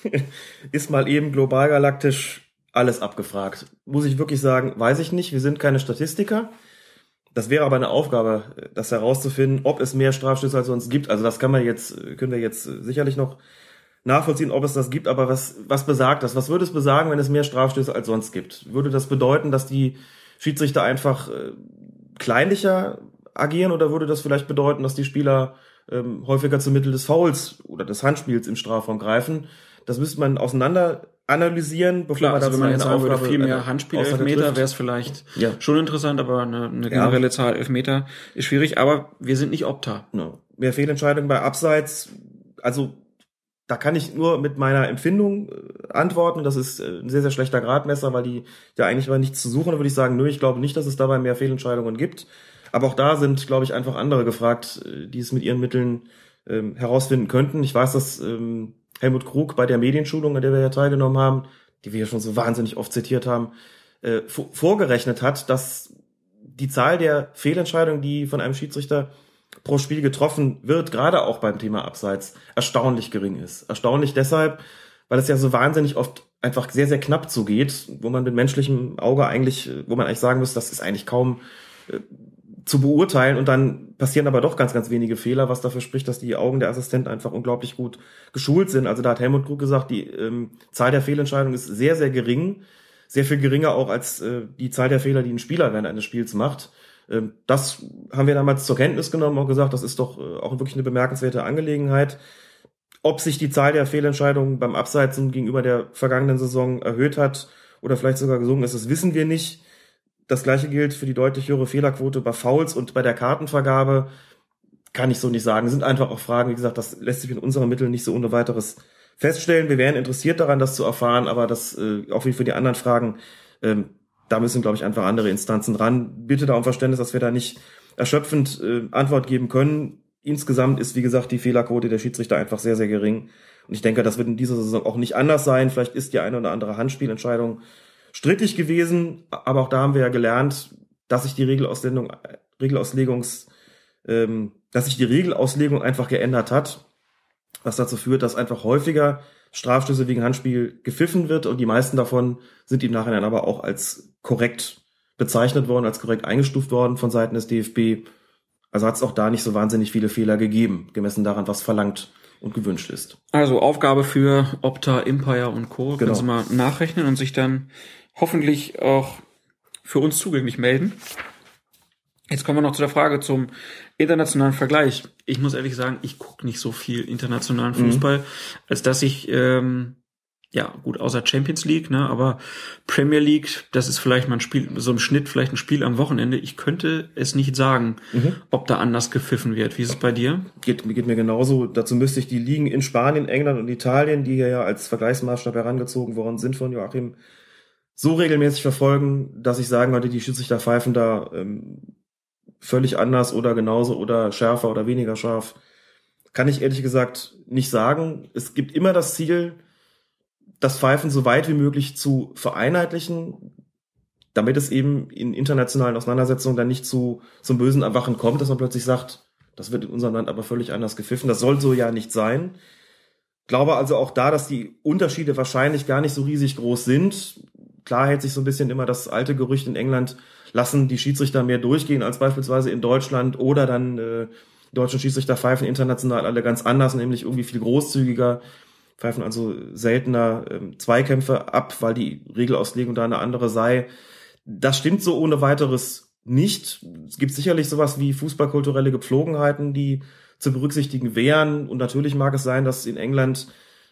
ist mal eben global galaktisch alles abgefragt. Muss ich wirklich sagen, weiß ich nicht. Wir sind keine Statistiker. Das wäre aber eine Aufgabe, das herauszufinden, ob es mehr Strafstöße als sonst gibt. Also das können wir jetzt sicherlich noch nachvollziehen, ob es das gibt. Aber was besagt das? Was würde es besagen, wenn es mehr Strafstöße als sonst gibt? Würde das bedeuten, dass die Schiedsrichter einfach kleinlicher agieren oder würde das vielleicht bedeuten, dass die Spieler häufiger zum Mittel des Fouls oder des Handspiels im Strafraum greifen? Das müsste man auseinander analysieren, bevor man wenn man jetzt sagen würde, viel mehr Handspiel-Elfmeter, wäre es vielleicht schon interessant, aber eine generelle Zahl Elfmeter ist schwierig, aber wir sind nicht Opta. No. Mehr Fehlentscheidungen bei Abseits, also da kann ich nur mit meiner Empfindung antworten, das ist ein sehr, sehr schlechter Gradmesser, weil die ja eigentlich mal nichts zu suchen, da würde ich sagen, ich glaube nicht, dass es dabei mehr Fehlentscheidungen gibt, aber auch da sind, glaube ich, einfach andere gefragt, die es mit ihren Mitteln herausfinden könnten. Ich weiß, dass Helmut Krug bei der Medienschulung, an der wir ja teilgenommen haben, die wir ja schon so wahnsinnig oft zitiert haben, vorgerechnet hat, dass die Zahl der Fehlentscheidungen, die von einem Schiedsrichter pro Spiel getroffen wird, gerade auch beim Thema Abseits, erstaunlich gering ist. Erstaunlich deshalb, weil es ja so wahnsinnig oft einfach sehr, sehr knapp zugeht, wo man mit menschlichem Auge wo man eigentlich sagen muss, das ist eigentlich kaum zu beurteilen und dann passieren aber doch ganz, ganz wenige Fehler, was dafür spricht, dass die Augen der Assistenten einfach unglaublich gut geschult sind. Also da hat Helmut Krug gesagt, die Zahl der Fehlentscheidungen ist sehr, sehr gering, sehr viel geringer auch als die Zahl der Fehler, die ein Spieler während eines Spiels macht. Das haben wir damals zur Kenntnis genommen und gesagt, das ist doch auch wirklich eine bemerkenswerte Angelegenheit. Ob sich die Zahl der Fehlentscheidungen beim Abseits gegenüber der vergangenen Saison erhöht hat oder vielleicht sogar gesunken ist, das wissen wir nicht. Das Gleiche gilt für die deutlich höhere Fehlerquote bei Fouls und bei der Kartenvergabe. Kann ich so nicht sagen. Das sind einfach auch Fragen, wie gesagt, das lässt sich mit unseren Mitteln nicht so ohne weiteres feststellen. Wir wären interessiert daran, das zu erfahren, aber das, auch wie für die anderen Fragen, da müssen, glaube ich, einfach andere Instanzen ran. Bitte da um Verständnis, dass wir da nicht erschöpfend Antwort geben können. Insgesamt ist, wie gesagt, die Fehlerquote der Schiedsrichter einfach sehr, sehr gering. Und ich denke, das wird in dieser Saison auch nicht anders sein. Vielleicht ist die eine oder andere Handspielentscheidung strittig gewesen, aber auch da haben wir ja gelernt, dass sich die Regelauslegung einfach geändert hat, was dazu führt, dass einfach häufiger Strafstöße wegen Handspiel gepfiffen wird und die meisten davon sind im Nachhinein aber auch als korrekt bezeichnet worden, als korrekt eingestuft worden von Seiten des DFB. Also hat es auch da nicht so wahnsinnig viele Fehler gegeben, gemessen daran, was verlangt und gewünscht ist. Also Aufgabe für Opta, Empire und Co. Genau. Können Sie mal nachrechnen und sich dann hoffentlich auch für uns zugänglich melden. Jetzt kommen wir noch zu der Frage zum internationalen Vergleich. Ich muss ehrlich sagen, ich gucke nicht so viel internationalen Fußball, als dass ich, gut, außer Champions League, ne, aber Premier League, das ist vielleicht mal ein Spiel, so im Schnitt vielleicht ein Spiel am Wochenende. Ich könnte es nicht sagen, ob da anders gepfiffen wird. Wie ist es bei dir? Geht mir genauso. Dazu müsste ich die Ligen in Spanien, England und Italien, die hier ja als Vergleichsmaßstab herangezogen worden sind von Joachim, so regelmäßig verfolgen, dass ich sagen würde, die Schiedsrichter pfeifen da völlig anders oder genauso oder schärfer oder weniger scharf. Kann ich ehrlich gesagt nicht sagen. Es gibt immer das Ziel, das Pfeifen so weit wie möglich zu vereinheitlichen, damit es eben in internationalen Auseinandersetzungen dann nicht zum bösen Erwachen kommt, dass man plötzlich sagt, das wird in unserem Land aber völlig anders gepfiffen. Das soll so ja nicht sein. Glaube also auch da, dass die Unterschiede wahrscheinlich gar nicht so riesig groß sind. Klar hält sich so ein bisschen immer das alte Gerücht in England, lassen die Schiedsrichter mehr durchgehen als beispielsweise in Deutschland oder dann die deutschen Schiedsrichter pfeifen international alle ganz anders, nämlich irgendwie viel großzügiger, pfeifen also seltener Zweikämpfe ab, weil die Regelauslegung da eine andere sei. Das stimmt so ohne weiteres nicht. Es gibt sicherlich sowas wie fußballkulturelle Gepflogenheiten, die zu berücksichtigen wären. Und natürlich mag es sein, dass in England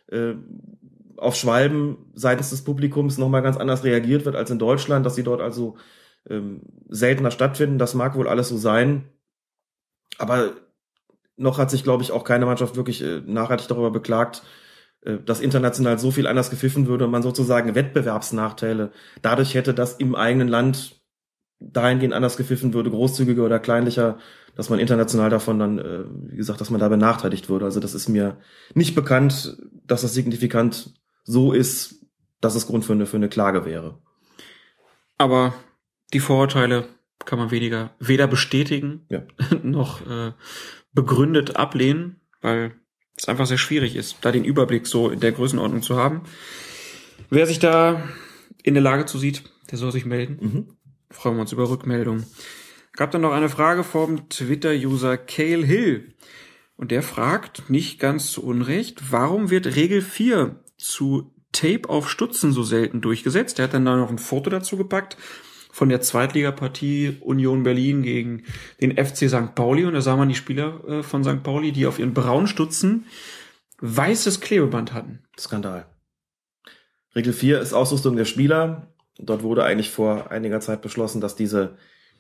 auf Schwalben seitens des Publikums nochmal ganz anders reagiert wird als in Deutschland, dass sie dort also seltener stattfinden. Das mag wohl alles so sein. Aber noch hat sich, glaube ich, auch keine Mannschaft wirklich nachhaltig darüber beklagt, dass international so viel anders gepfiffen würde und man sozusagen Wettbewerbsnachteile dadurch hätte, dass im eigenen Land dahingehend anders gepfiffen würde, großzügiger oder kleinlicher, dass man international davon dann, wie gesagt, dass man da benachteiligt würde. Also das ist mir nicht bekannt, dass das signifikant so ist, dass es Grund für eine Klage wäre. Aber die Vorurteile kann man weder bestätigen noch begründet ablehnen, weil es einfach sehr schwierig ist, da den Überblick so in der Größenordnung zu haben. Wer sich da in der Lage zu sieht, der soll sich melden. Freuen wir uns über Rückmeldungen. Gab dann noch eine Frage vom Twitter-User Cale Hill. Und der fragt, nicht ganz zu Unrecht, warum wird Regel 4 zu Tape auf Stutzen so selten durchgesetzt? Der hat dann da noch ein Foto dazu gepackt von der Zweitligapartie Union Berlin gegen den FC St. Pauli. Und da sah man die Spieler von St. Pauli, die auf ihren braunen Stutzen weißes Klebeband hatten. Skandal. Regel 4 ist Ausrüstung der Spieler. Dort wurde eigentlich vor einiger Zeit beschlossen, dass diese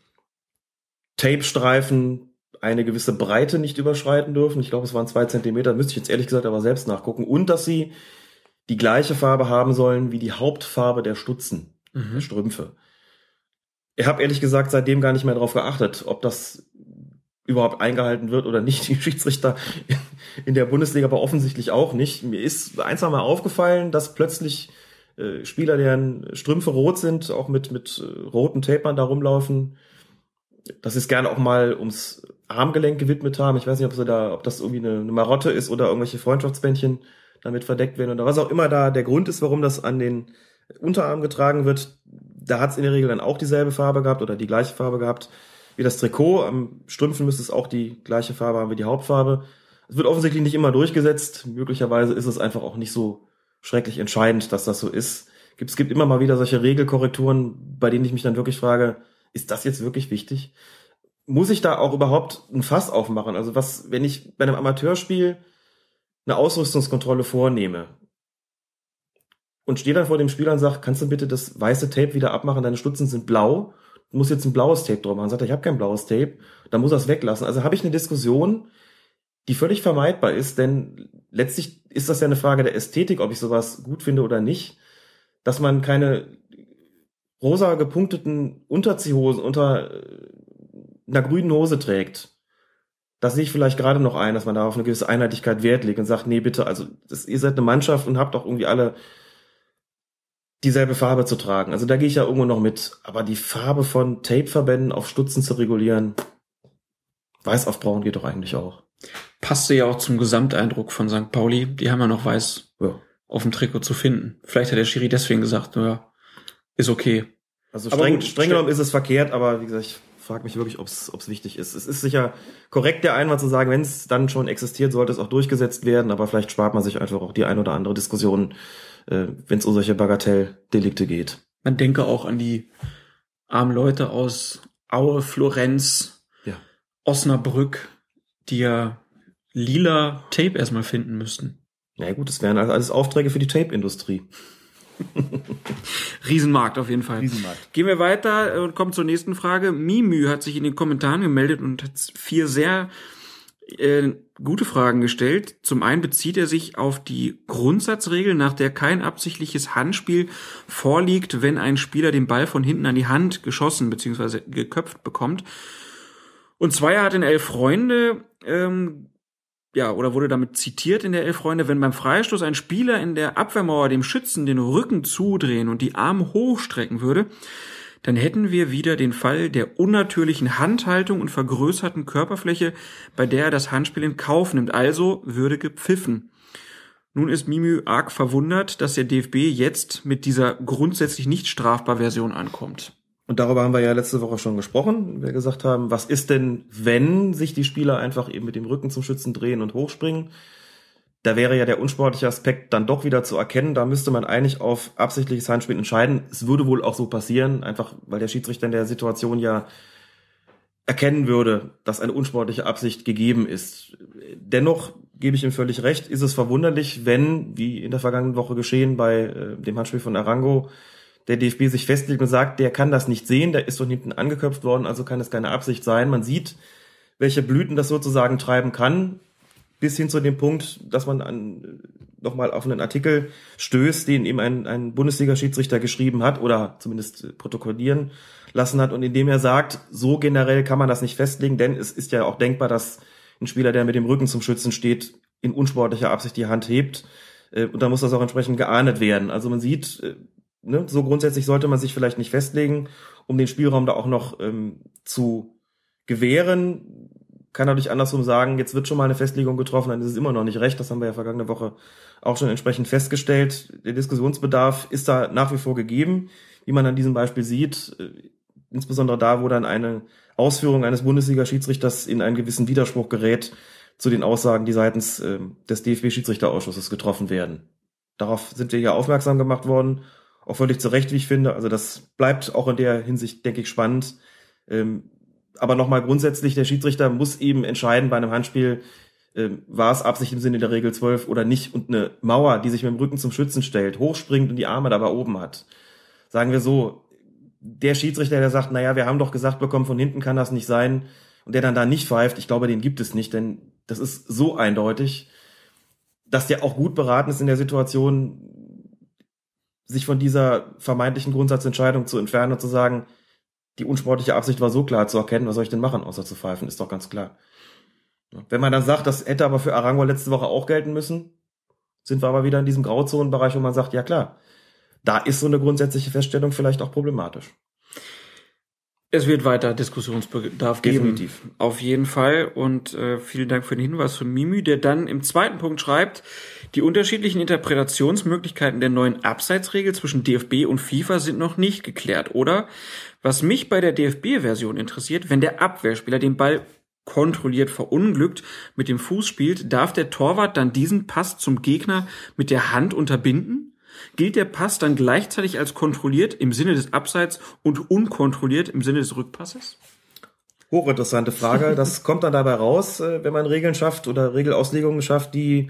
Tape-Streifen eine gewisse Breite nicht überschreiten dürfen. Ich glaube, es waren 2 Zentimeter. Müsste ich jetzt ehrlich gesagt aber selbst nachgucken. Und dass sie die gleiche Farbe haben sollen wie die Hauptfarbe der Stutzen, der Strümpfe. Ich habe ehrlich gesagt seitdem gar nicht mehr darauf geachtet, ob das überhaupt eingehalten wird oder nicht. Die Schiedsrichter in der Bundesliga aber offensichtlich auch nicht. Mir ist ein, zwei Mal aufgefallen, dass plötzlich Spieler, deren Strümpfe rot sind, auch mit roten Tapern da rumlaufen, dass sie es gerne auch mal ums Armgelenk gewidmet haben. Ich weiß nicht, ob das irgendwie eine Marotte ist oder irgendwelche Freundschaftsbändchen damit verdeckt werden oder was auch immer da der Grund ist, warum das an den Unterarm getragen wird. Da hat es in der Regel dann auch dieselbe Farbe gehabt oder die gleiche Farbe gehabt wie das Trikot. Am Strümpfen müsste es auch die gleiche Farbe haben wie die Hauptfarbe. Es wird offensichtlich nicht immer durchgesetzt. Möglicherweise ist es einfach auch nicht so schrecklich entscheidend, dass das so ist. Es gibt immer mal wieder solche Regelkorrekturen, bei denen ich mich dann wirklich frage, ist das jetzt wirklich wichtig? Muss ich da auch überhaupt ein Fass aufmachen? Also wenn ich bei einem Amateurspiel eine Ausrüstungskontrolle vornehme und stehe dann vor dem Spieler und sage, kannst du bitte das weiße Tape wieder abmachen, deine Stutzen sind blau, du musst jetzt ein blaues Tape drauf machen. Sagt er, ich habe kein blaues Tape, dann muss er es weglassen. Also habe ich eine Diskussion, die völlig vermeidbar ist, denn letztlich ist das ja eine Frage der Ästhetik, ob ich sowas gut finde oder nicht, dass man keine rosa gepunkteten Unterziehhosen unter einer grünen Hose trägt. Das sehe ich vielleicht gerade noch ein, dass man da auf eine gewisse Einheitlichkeit Wert legt und sagt, nee, bitte, also ihr seid eine Mannschaft und habt auch irgendwie alle dieselbe Farbe zu tragen. Also da gehe ich ja irgendwo noch mit. Aber die Farbe von Tapeverbänden auf Stutzen zu regulieren, weiß auf braun geht doch eigentlich auch. Passte ja auch zum Gesamteindruck von St. Pauli. Die haben ja noch weiß auf dem Trikot zu finden. Vielleicht hat der Schiri deswegen gesagt, naja, ist okay. Also streng genommen ist es verkehrt, aber wie gesagt, ich frage mich wirklich, ob es wichtig ist. Es ist sicher korrekt, der Einwand zu sagen, wenn es dann schon existiert, sollte es auch durchgesetzt werden, aber vielleicht spart man sich einfach auch die ein oder andere Diskussion, wenn es um solche Bagatelldelikte geht. Man denke auch an die armen Leute aus Aue, Florenz, Osnabrück, die ja lila Tape erstmal finden müssten. Ja gut, das wären also alles Aufträge für die Tape-Industrie. Riesenmarkt auf jeden Fall. Riesenmarkt. Gehen wir weiter und kommen zur nächsten Frage. Mimü hat sich in den Kommentaren gemeldet und hat 4 sehr gute Fragen gestellt. Zum einen bezieht er sich auf die Grundsatzregel, nach der kein absichtliches Handspiel vorliegt, wenn ein Spieler den Ball von hinten an die Hand geschossen bzw. geköpft bekommt. Und Zweier hat in 11 Freunde oder wurde damit zitiert in der 11 Freunde, wenn beim Freistoß ein Spieler in der Abwehrmauer dem Schützen den Rücken zudrehen und die Arme hochstrecken würde, dann hätten wir wieder den Fall der unnatürlichen Handhaltung und vergrößerten Körperfläche, bei der er das Handspiel in Kauf nimmt, also würde gepfiffen. Nun ist Mimü arg verwundert, dass der DFB jetzt mit dieser grundsätzlich nicht strafbar Version ankommt. Und darüber haben wir ja letzte Woche schon gesprochen. Wir gesagt haben, was ist denn, wenn sich die Spieler einfach eben mit dem Rücken zum Schützen drehen und hochspringen? Da wäre ja der unsportliche Aspekt dann doch wieder zu erkennen. Da müsste man eigentlich auf absichtliches Handspiel entscheiden. Es würde wohl auch so passieren, einfach weil der Schiedsrichter in der Situation ja erkennen würde, dass eine unsportliche Absicht gegeben ist. Dennoch gebe ich ihm völlig recht, ist es verwunderlich, wenn, wie in der vergangenen Woche geschehen bei dem Handspiel von Arango, der DFB sich festlegt und sagt, der kann das nicht sehen, der ist von hinten angeköpft worden, also kann es keine Absicht sein. Man sieht, welche Blüten das sozusagen treiben kann, bis hin zu dem Punkt, dass man nochmal auf einen Artikel stößt, den eben ein Bundesliga-Schiedsrichter geschrieben hat oder zumindest protokollieren lassen hat und in dem er sagt, so generell kann man das nicht festlegen, denn es ist ja auch denkbar, dass ein Spieler, der mit dem Rücken zum Schützen steht, in unsportlicher Absicht die Hand hebt und dann muss das auch entsprechend geahndet werden. Also man sieht, so grundsätzlich sollte man sich vielleicht nicht festlegen, um den Spielraum da auch noch zu gewähren. Kann natürlich andersrum sagen, jetzt wird schon mal eine Festlegung getroffen, dann ist es immer noch nicht recht. Das haben wir ja vergangene Woche auch schon entsprechend festgestellt. Der Diskussionsbedarf ist da nach wie vor gegeben, wie man an diesem Beispiel sieht. Insbesondere da, wo dann eine Ausführung eines Bundesliga-Schiedsrichters in einen gewissen Widerspruch gerät zu den Aussagen, die seitens des DFB-Schiedsrichterausschusses getroffen werden. Darauf sind wir ja aufmerksam gemacht worden. Auch völlig zu Recht, wie ich finde. Also das bleibt auch in der Hinsicht, denke ich, spannend. Aber nochmal grundsätzlich, der Schiedsrichter muss eben entscheiden bei einem Handspiel, war es Absicht im Sinne der Regel 12 oder nicht. Und eine Mauer, die sich mit dem Rücken zum Schützen stellt, hochspringt und die Arme dabei oben hat. Sagen wir so, der Schiedsrichter, der sagt, naja, wir haben doch gesagt bekommen, von hinten kann das nicht sein. Und der dann da nicht pfeift, ich glaube, den gibt es nicht, denn das ist so eindeutig, dass der auch gut beraten ist in der Situation, sich von dieser vermeintlichen Grundsatzentscheidung zu entfernen und zu sagen, die unsportliche Absicht war so klar zu erkennen, was soll ich denn machen, außer zu pfeifen, ist doch ganz klar. Wenn man dann sagt, das hätte aber für Arango letzte Woche auch gelten müssen, sind wir aber wieder in diesem Grauzonenbereich, wo man sagt, ja klar, da ist so eine grundsätzliche Feststellung vielleicht auch problematisch. Es wird weiter Diskussionsbedarf geben. Definitiv. Auf jeden Fall. Und vielen Dank für den Hinweis von Mimü, der dann im zweiten Punkt schreibt, die unterschiedlichen Interpretationsmöglichkeiten der neuen Abseitsregel zwischen DFB und FIFA sind noch nicht geklärt. Oder, was mich bei der DFB-Version interessiert, wenn der Abwehrspieler den Ball kontrolliert verunglückt mit dem Fuß spielt, darf der Torwart dann diesen Pass zum Gegner mit der Hand unterbinden? Gilt der Pass dann gleichzeitig als kontrolliert im Sinne des Abseits und unkontrolliert im Sinne des Rückpasses? Hochinteressante Frage. Das kommt dann dabei raus, wenn man Regeln schafft oder Regelauslegungen schafft, die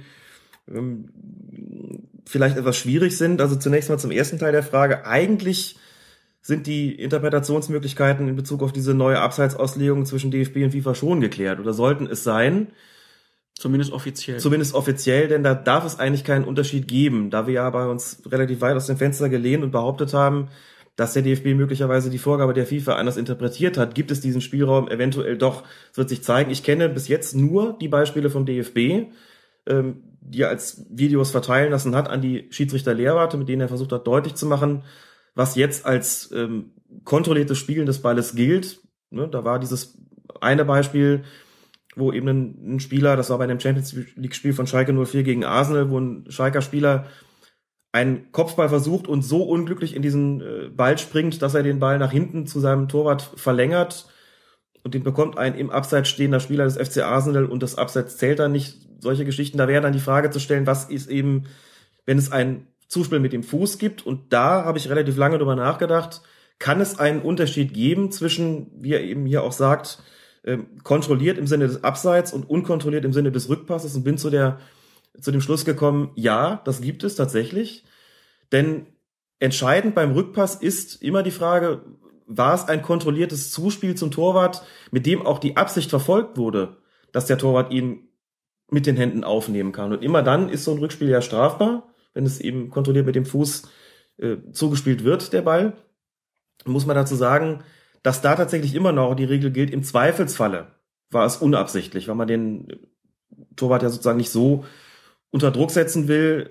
vielleicht etwas schwierig sind. Also zunächst mal zum ersten Teil der Frage. Eigentlich sind die Interpretationsmöglichkeiten in Bezug auf diese neue Abseitsauslegung zwischen DFB und FIFA schon geklärt oder sollten es sein. Zumindest offiziell. Zumindest offiziell, denn da darf es eigentlich keinen Unterschied geben, da wir ja bei uns relativ weit aus dem Fenster gelehnt und behauptet haben, dass der DFB möglicherweise die Vorgabe der FIFA anders interpretiert hat. Gibt es diesen Spielraum eventuell doch? Es wird sich zeigen. Ich kenne bis jetzt nur die Beispiele vom DFB, die er als Videos verteilen lassen hat an die Schiedsrichter-Lehrwarte, mit denen er versucht hat, deutlich zu machen, was jetzt als kontrolliertes Spielen des Balles gilt. Ne, da war dieses eine Beispiel, wo eben ein Spieler, das war bei einem Champions-League-Spiel von Schalke 04 gegen Arsenal, wo ein Schalker Spieler einen Kopfball versucht und so unglücklich in diesen Ball springt, dass er den Ball nach hinten zu seinem Torwart verlängert und den bekommt ein im Abseits stehender Spieler des FC Arsenal und das Abseits zählt dann nicht. Solche Geschichten, da wäre dann die Frage zu stellen, was ist eben, wenn es ein Zuspiel mit dem Fuß gibt, und da habe ich relativ lange drüber nachgedacht, kann es einen Unterschied geben zwischen, wie er eben hier auch sagt, kontrolliert im Sinne des Abseits und unkontrolliert im Sinne des Rückpasses, und bin zu dem Schluss gekommen, ja, das gibt es tatsächlich, denn entscheidend beim Rückpass ist immer die Frage, war es ein kontrolliertes Zuspiel zum Torwart, mit dem auch die Absicht verfolgt wurde, dass der Torwart ihn mit den Händen aufnehmen kann. Und immer dann ist so ein Rückspiel ja strafbar, wenn es eben kontrolliert mit dem Fuß zugespielt wird, der Ball. Muss man dazu sagen, dass da tatsächlich immer noch die Regel gilt, im Zweifelsfalle war es unabsichtlich, weil man den Torwart ja sozusagen nicht so unter Druck setzen will,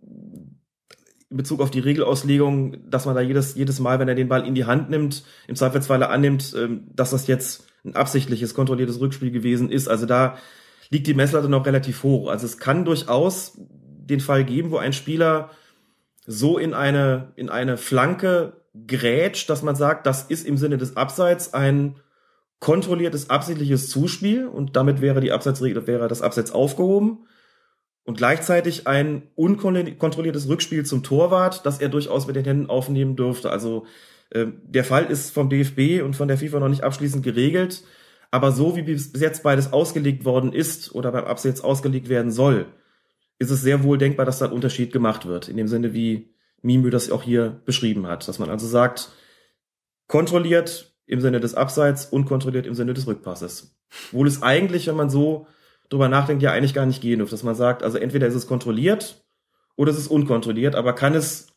in Bezug auf die Regelauslegung, dass man da jedes Mal, wenn er den Ball in die Hand nimmt, im Zweifelsfalle annimmt, dass das jetzt ein absichtliches, kontrolliertes Rückspiel gewesen ist. Also da liegt die Messlatte noch relativ hoch. Also es kann durchaus den Fall geben, wo ein Spieler so in eine Flanke grätscht, dass man sagt, das ist im Sinne des Abseits ein kontrolliertes, absichtliches Zuspiel und damit wäre das Abseits aufgehoben. Und gleichzeitig ein unkontrolliertes Rückspiel zum Torwart, das er durchaus mit den Händen aufnehmen dürfte. Also der Fall ist vom DFB und von der FIFA noch nicht abschließend geregelt, aber so wie bis jetzt beides ausgelegt worden ist oder beim Abseits ausgelegt werden soll, ist es sehr wohl denkbar, dass da ein Unterschied gemacht wird. In dem Sinne, wie Mimü das auch hier beschrieben hat. Dass man also sagt, kontrolliert im Sinne des Abseits, unkontrolliert im Sinne des Rückpasses. Wohl es eigentlich, wenn man so drüber nachdenkt, ja eigentlich gar nicht gehen dürfte, dass man sagt, also entweder ist es kontrolliert oder es ist unkontrolliert, aber kann es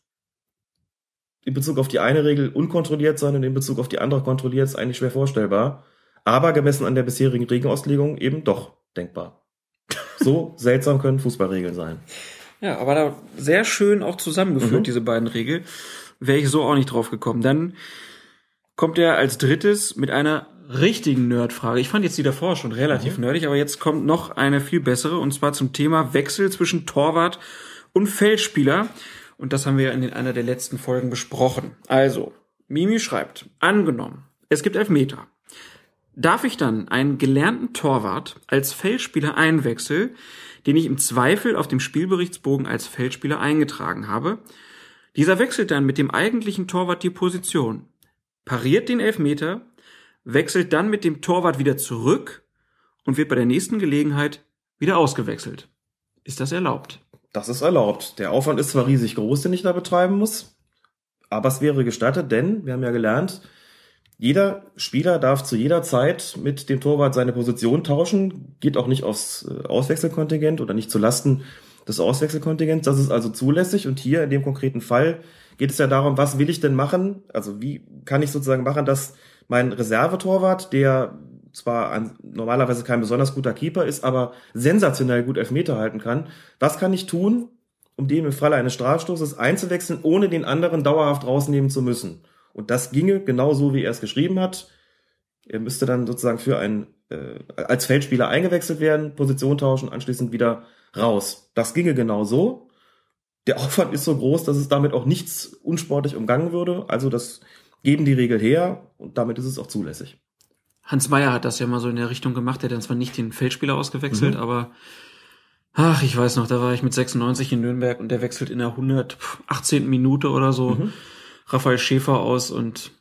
in Bezug auf die eine Regel unkontrolliert sein und in Bezug auf die andere kontrolliert, ist eigentlich schwer vorstellbar, aber gemessen an der bisherigen Regelauslegung eben doch denkbar. So seltsam können Fußballregeln sein. Ja, aber da sehr schön auch zusammengeführt, diese beiden Regeln. Wäre ich so auch nicht drauf gekommen. Dann kommt er als drittes mit einer richtigen Nerdfrage. Ich fand jetzt die davor schon relativ nerdig, aber jetzt kommt noch eine viel bessere, und zwar zum Thema Wechsel zwischen Torwart und Feldspieler. Und das haben wir in einer der letzten Folgen besprochen. Also, Mimi schreibt, angenommen, es gibt Elfmeter. Darf ich dann einen gelernten Torwart als Feldspieler einwechseln, den ich im Zweifel auf dem Spielberichtsbogen als Feldspieler eingetragen habe? Dieser wechselt dann mit dem eigentlichen Torwart die Position, pariert den Elfmeter, wechselt dann mit dem Torwart wieder zurück und wird bei der nächsten Gelegenheit wieder ausgewechselt. Ist das erlaubt? Das ist erlaubt. Der Aufwand ist zwar riesig groß, den ich da betreiben muss, aber es wäre gestattet, denn wir haben ja gelernt, jeder Spieler darf zu jeder Zeit mit dem Torwart seine Position tauschen, geht auch nicht aufs Auswechselkontingent oder nicht zu Lasten des Auswechselkontingents. Das ist also zulässig, und hier in dem konkreten Fall geht es ja darum, was will ich denn machen? Also wie kann ich sozusagen machen, dass mein Reservetorwart, der zwar normalerweise kein besonders guter Keeper ist, aber sensationell gut Elfmeter halten kann, was kann ich tun, um den im Falle eines Strafstoßes einzuwechseln, ohne den anderen dauerhaft rausnehmen zu müssen? Und das ginge genau so, wie er es geschrieben hat. Er müsste dann sozusagen als Feldspieler eingewechselt werden, Position tauschen, anschließend wieder raus. Das ginge genau so. Der Aufwand ist so groß, dass es damit auch nichts unsportlich umgangen würde. Also das geben die Regel her, und damit ist es auch zulässig. Hans Meyer hat das ja mal so in der Richtung gemacht. Er hat dann zwar nicht den Feldspieler ausgewechselt, aber ich weiß noch, da war ich mit 96 in Nürnberg und der wechselt in der 118. Minute oder so Raphael Schäfer aus, und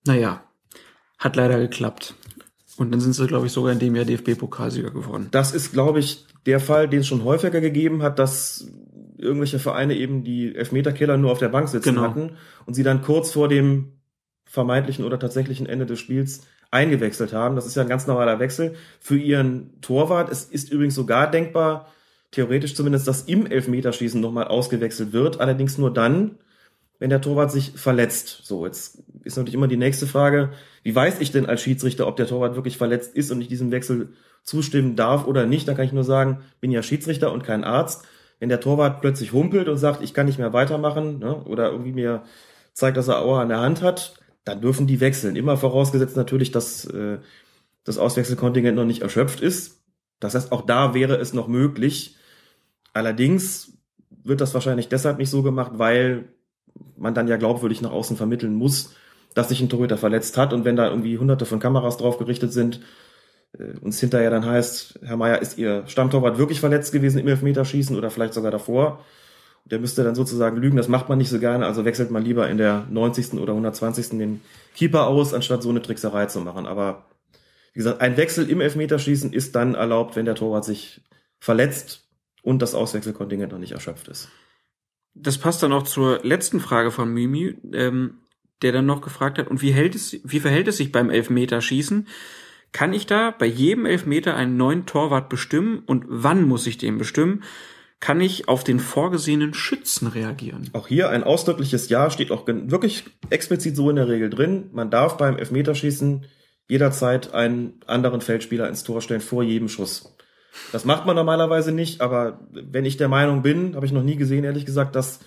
hat leider geklappt. Und dann sind sie, glaube ich, sogar in dem Jahr DFB-Pokalsieger geworden. Das ist, glaube ich, der Fall, den es schon häufiger gegeben hat, dass irgendwelche Vereine eben die Elfmeterkiller nur auf der Bank sitzen hatten und sie dann kurz vor dem vermeintlichen oder tatsächlichen Ende des Spiels eingewechselt haben. Das ist ja ein ganz normaler Wechsel für ihren Torwart. Es ist übrigens sogar denkbar, theoretisch zumindest, dass im Elfmeterschießen nochmal ausgewechselt wird, allerdings nur dann, wenn der Torwart sich verletzt. So, jetzt ist natürlich immer die nächste Frage, wie weiß ich denn als Schiedsrichter, ob der Torwart wirklich verletzt ist und ich diesem Wechsel zustimmen darf oder nicht? Da kann ich nur sagen, bin ja Schiedsrichter und kein Arzt. Wenn der Torwart plötzlich humpelt und sagt, ich kann nicht mehr weitermachen, ne, oder irgendwie mir zeigt, dass er Aua an der Hand hat, dann dürfen die wechseln. Immer vorausgesetzt natürlich, dass das Auswechselkontingent noch nicht erschöpft ist. Das heißt, auch da wäre es noch möglich. Allerdings wird das wahrscheinlich deshalb nicht so gemacht, weil man dann ja glaubwürdig nach außen vermitteln muss, dass sich ein Torhüter verletzt hat. Und wenn da irgendwie hunderte von Kameras drauf gerichtet sind, uns hinterher dann heißt, Herr Meier, ist Ihr Stammtorwart wirklich verletzt gewesen im Elfmeterschießen oder vielleicht sogar davor? Der müsste dann sozusagen lügen, das macht man nicht so gerne, also wechselt man lieber in der 90. oder 120. den Keeper aus, anstatt so eine Trickserei zu machen. Aber wie gesagt, ein Wechsel im Elfmeterschießen ist dann erlaubt, wenn der Torwart sich verletzt und das Auswechselkontingent noch nicht erschöpft ist. Das passt dann auch zur letzten Frage von Mimi, der dann noch gefragt hat, und wie verhält es sich beim Elfmeterschießen? Kann ich da bei jedem Elfmeter einen neuen Torwart bestimmen und wann muss ich den bestimmen? Kann ich auf den vorgesehenen Schützen reagieren? Auch hier ein ausdrückliches Ja, steht auch wirklich explizit so in der Regel drin. Man darf beim Elfmeterschießen jederzeit einen anderen Feldspieler ins Tor stellen vor jedem Schuss. Das macht man normalerweise nicht, aber wenn ich der Meinung bin, habe ich noch nie gesehen, ehrlich gesagt, dass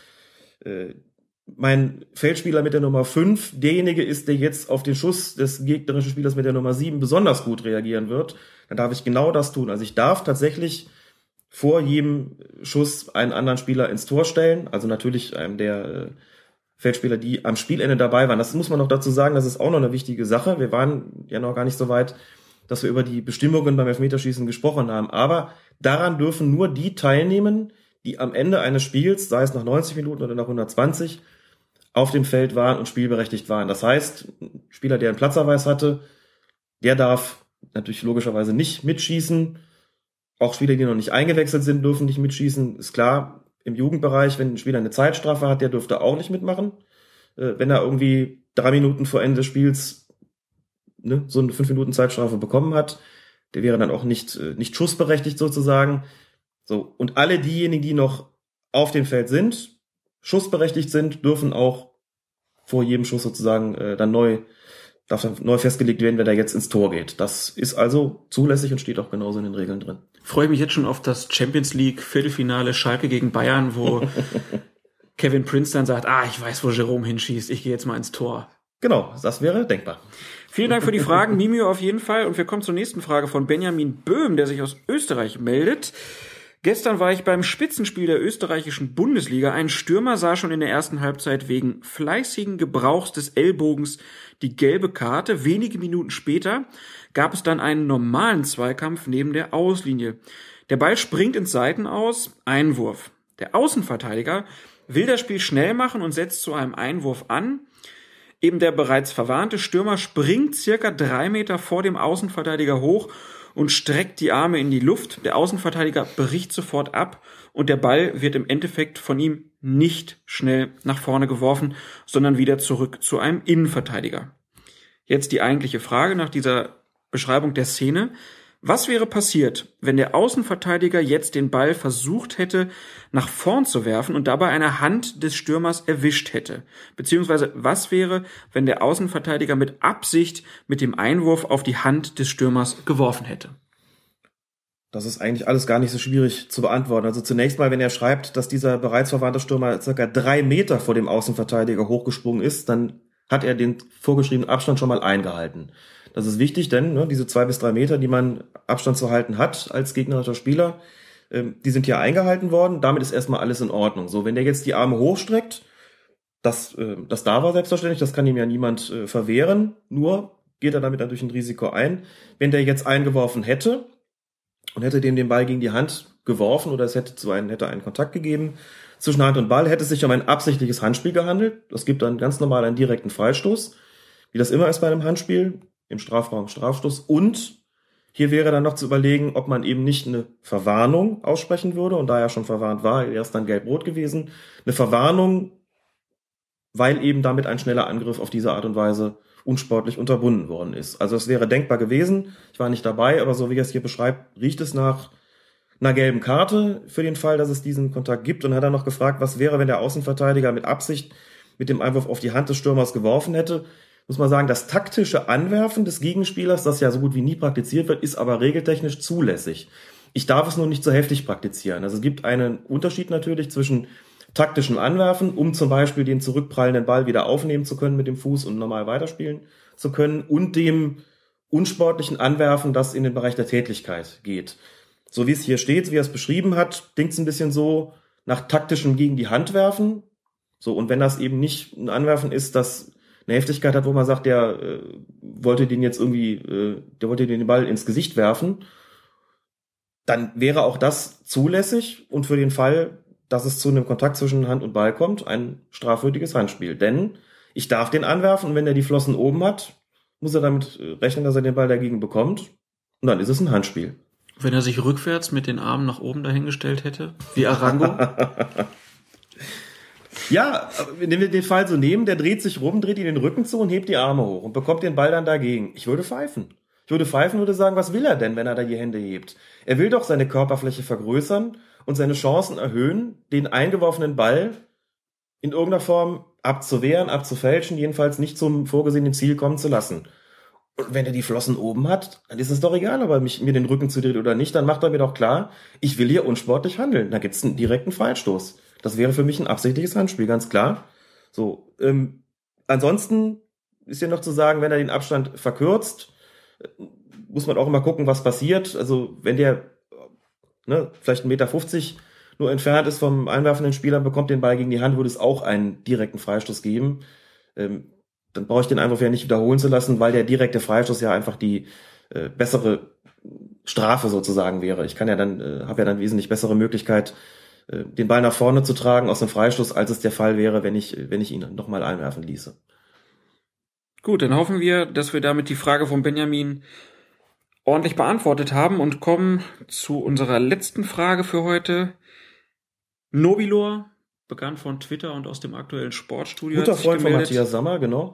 mein Feldspieler mit der Nummer 5 derjenige ist, der jetzt auf den Schuss des gegnerischen Spielers mit der Nummer 7 besonders gut reagieren wird, dann darf ich genau das tun. Also ich darf tatsächlich vor jedem Schuss einen anderen Spieler ins Tor stellen, also natürlich einem der Feldspieler, die am Spielende dabei waren. Das muss man noch dazu sagen, das ist auch noch eine wichtige Sache. Wir waren ja noch gar nicht so weit, dass wir über die Bestimmungen beim Elfmeterschießen gesprochen haben, aber daran dürfen nur die teilnehmen, die am Ende eines Spiels, sei es nach 90 Minuten oder nach 120, auf dem Feld waren und spielberechtigt waren. Das heißt, ein Spieler, der einen Platzverweis hatte, der darf natürlich logischerweise nicht mitschießen. Auch Spieler, die noch nicht eingewechselt sind, dürfen nicht mitschießen. Ist klar, im Jugendbereich, wenn ein Spieler eine Zeitstrafe hat, der dürfte auch nicht mitmachen. Wenn er irgendwie 3 Minuten vor Ende des Spiels so eine 5 Minuten Zeitstrafe bekommen hat, der wäre dann auch nicht schussberechtigt sozusagen. So, und alle diejenigen, die noch auf dem Feld sind, schussberechtigt sind, dürfen auch vor jedem Schuss sozusagen darf dann neu festgelegt werden, wer da jetzt ins Tor geht. Das ist also zulässig und steht auch genauso in den Regeln drin. Freue ich mich jetzt schon auf das Champions League Viertelfinale Schalke gegen Bayern, wo Kevin Prince dann sagt, ich weiß, wo Jerome hinschießt, ich gehe jetzt mal ins Tor. Genau, das wäre denkbar. Vielen Dank für die Fragen, Mimio auf jeden Fall. Und wir kommen zur nächsten Frage von Benjamin Böhm, der sich aus Österreich meldet. Gestern war ich beim Spitzenspiel der österreichischen Bundesliga. Ein Stürmer sah schon in der ersten Halbzeit wegen fleißigen Gebrauchs des Ellbogens die gelbe Karte. Wenige Minuten später gab es dann einen normalen Zweikampf neben der Auslinie. Der Ball springt ins Seitenaus, Einwurf. Der Außenverteidiger will das Spiel schnell machen und setzt zu einem Einwurf an. Eben der bereits verwarnte Stürmer springt circa 3 Meter vor dem Außenverteidiger hoch und streckt die Arme in die Luft. Der Außenverteidiger bricht sofort ab und der Ball wird im Endeffekt von ihm nicht schnell nach vorne geworfen, sondern wieder zurück zu einem Innenverteidiger. Jetzt die eigentliche Frage nach dieser Beschreibung der Szene. Was wäre passiert, wenn der Außenverteidiger jetzt den Ball versucht hätte, nach vorn zu werfen und dabei eine Hand des Stürmers erwischt hätte? Beziehungsweise, was wäre, wenn der Außenverteidiger mit Absicht mit dem Einwurf auf die Hand des Stürmers geworfen hätte? Das ist eigentlich alles gar nicht so schwierig zu beantworten. Also zunächst mal, wenn er schreibt, dass dieser bereits verwarnte Stürmer circa 3 Meter vor dem Außenverteidiger hochgesprungen ist, dann hat er den vorgeschriebenen Abstand schon mal eingehalten. Das ist wichtig, denn diese 2 bis 3 Meter, die man Abstand zu halten hat als gegnerischer Spieler, die sind hier eingehalten worden. Damit ist erstmal alles in Ordnung. So, wenn der jetzt die Arme hochstreckt, das darf er selbstverständlich, das kann ihm ja niemand verwehren. Nur geht er damit natürlich ein Risiko ein. Wenn der jetzt eingeworfen hätte und hätte dem den Ball gegen die Hand geworfen oder es hätte einen Kontakt gegeben zwischen Hand und Ball, hätte es sich um ein absichtliches Handspiel gehandelt. Das gibt dann ganz normal einen direkten Freistoß, wie das immer ist bei einem Handspiel. Im Strafraum Strafstoß, und hier wäre dann noch zu überlegen, ob man eben nicht eine Verwarnung aussprechen würde, und da er schon verwarnt war, wäre es dann gelb-rot gewesen, eine Verwarnung, weil eben damit ein schneller Angriff auf diese Art und Weise unsportlich unterbunden worden ist. Also es wäre denkbar gewesen, ich war nicht dabei, aber so wie er es hier beschreibt, riecht es nach einer gelben Karte für den Fall, dass es diesen Kontakt gibt, und hat dann noch gefragt, was wäre, wenn der Außenverteidiger mit Absicht mit dem Einwurf auf die Hand des Stürmers geworfen hätte. Muss man sagen, das taktische Anwerfen des Gegenspielers, das ja so gut wie nie praktiziert wird, ist aber regeltechnisch zulässig. Ich darf es nur nicht so heftig praktizieren. Also es gibt einen Unterschied natürlich zwischen taktischem Anwerfen, um zum Beispiel den zurückprallenden Ball wieder aufnehmen zu können mit dem Fuß und normal weiterspielen zu können, und dem unsportlichen Anwerfen, das in den Bereich der Tätlichkeit geht. So wie es hier steht, wie er es beschrieben hat, klingt es ein bisschen so nach taktischem gegen die Hand werfen. So, und wenn das eben nicht ein Anwerfen ist, das eine Heftigkeit hat, wo man sagt, der wollte den jetzt irgendwie, der wollte den Ball ins Gesicht werfen, dann wäre auch das zulässig und für den Fall, dass es zu einem Kontakt zwischen Hand und Ball kommt, ein strafwürdiges Handspiel. Denn ich darf den anwerfen und wenn er die Flossen oben hat, muss er damit rechnen, dass er den Ball dagegen bekommt und dann ist es ein Handspiel. Wenn er sich rückwärts mit den Armen nach oben dahingestellt hätte, wie Arango? Ja, wenn wir den Fall so nehmen, der dreht sich rum, dreht ihn den Rücken zu und hebt die Arme hoch und bekommt den Ball dann dagegen. Ich würde pfeifen. Würde sagen, was will er denn, wenn er da die Hände hebt? Er will doch seine Körperfläche vergrößern und seine Chancen erhöhen, den eingeworfenen Ball in irgendeiner Form abzuwehren, abzufälschen, jedenfalls nicht zum vorgesehenen Ziel kommen zu lassen. Und wenn er die Flossen oben hat, dann ist es doch egal, ob er mir den Rücken zudreht oder nicht, dann macht er mir doch klar, ich will hier unsportlich handeln. Da gibt's einen direkten Freistoß. Das wäre für mich ein absichtliches Handspiel, ganz klar. So, ansonsten ist ja noch zu sagen, wenn er den Abstand verkürzt, muss man auch immer gucken, was passiert. Also wenn der vielleicht 1,50 Meter nur entfernt ist vom einwerfenden Spieler, bekommt den Ball gegen die Hand, würde es auch einen direkten Freistoß geben. Dann brauche ich den Einwurf ja nicht wiederholen zu lassen, weil der direkte Freistoß ja einfach die bessere Strafe sozusagen wäre. Ich kann ja dann, habe ja dann wesentlich bessere Möglichkeit, den Ball nach vorne zu tragen aus dem Freistoß, als es der Fall wäre, wenn ich ihn nochmal einwerfen ließe. Gut, dann hoffen wir, dass wir damit die Frage von Benjamin ordentlich beantwortet haben und kommen zu unserer letzten Frage für heute. Nobilor, bekannt von Twitter und aus dem aktuellen Sportstudio. Guter Freund von Matthias Sammer, genau.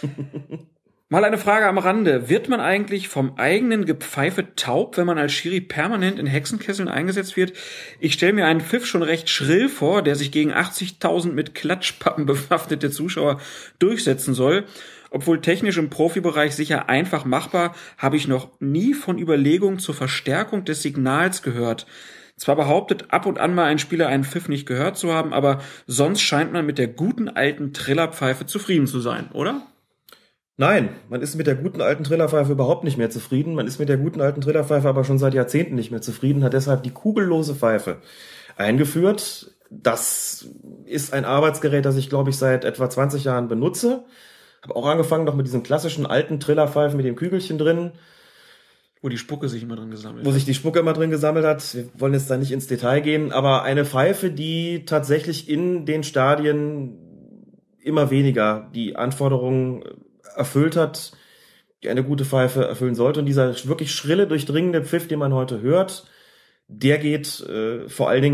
Mal eine Frage am Rande. Wird man eigentlich vom eigenen Gepfeife taub, wenn man als Schiri permanent in Hexenkesseln eingesetzt wird? Ich stelle mir einen Pfiff schon recht schrill vor, der sich gegen 80.000 mit Klatschpappen bewaffnete Zuschauer durchsetzen soll. Obwohl technisch im Profibereich sicher einfach machbar, habe ich noch nie von Überlegungen zur Verstärkung des Signals gehört. Zwar behauptet ab und an mal ein Spieler einen Pfiff nicht gehört zu haben, aber sonst scheint man mit der guten alten Trillerpfeife zufrieden zu sein, oder? Nein, man ist mit der guten alten Trillerpfeife überhaupt nicht mehr zufrieden. Man ist mit der guten alten Trillerpfeife aber schon seit Jahrzehnten nicht mehr zufrieden, hat deshalb die kugellose Pfeife eingeführt. Das ist ein Arbeitsgerät, das ich, glaube ich, seit etwa 20 Jahren benutze. Habe auch angefangen noch mit diesen klassischen alten Trillerpfeifen mit dem Kügelchen drin. Wo die Spucke sich immer drin gesammelt hat. Wo sich die Spucke immer drin gesammelt hat. Wir wollen jetzt da nicht ins Detail gehen, aber eine Pfeife, die tatsächlich in den Stadien immer weniger die Anforderungen erfüllt hat, die eine gute Pfeife erfüllen sollte. Und dieser wirklich schrille, durchdringende Pfiff, den man heute hört, der geht wird vor allen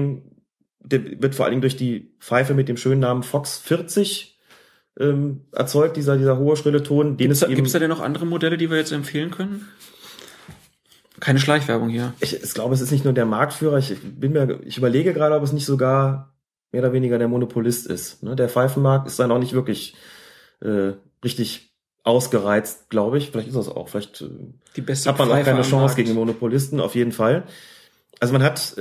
Dingen durch die Pfeife mit dem schönen Namen Fox 40 erzeugt, dieser hohe, schrille Ton. Gibt's da denn noch andere Modelle, die wir jetzt empfehlen können? Keine Schleichwerbung hier. Ich glaube, es ist nicht nur der Marktführer. Ich überlege gerade, ob es nicht sogar mehr oder weniger der Monopolist ist. Der Pfeifenmarkt ist dann auch nicht wirklich richtig ausgereizt, glaube ich. Vielleicht ist das auch. Vielleicht die beste hat man auch keine Chance Markt gegen den Monopolisten, auf jeden Fall. Also man hat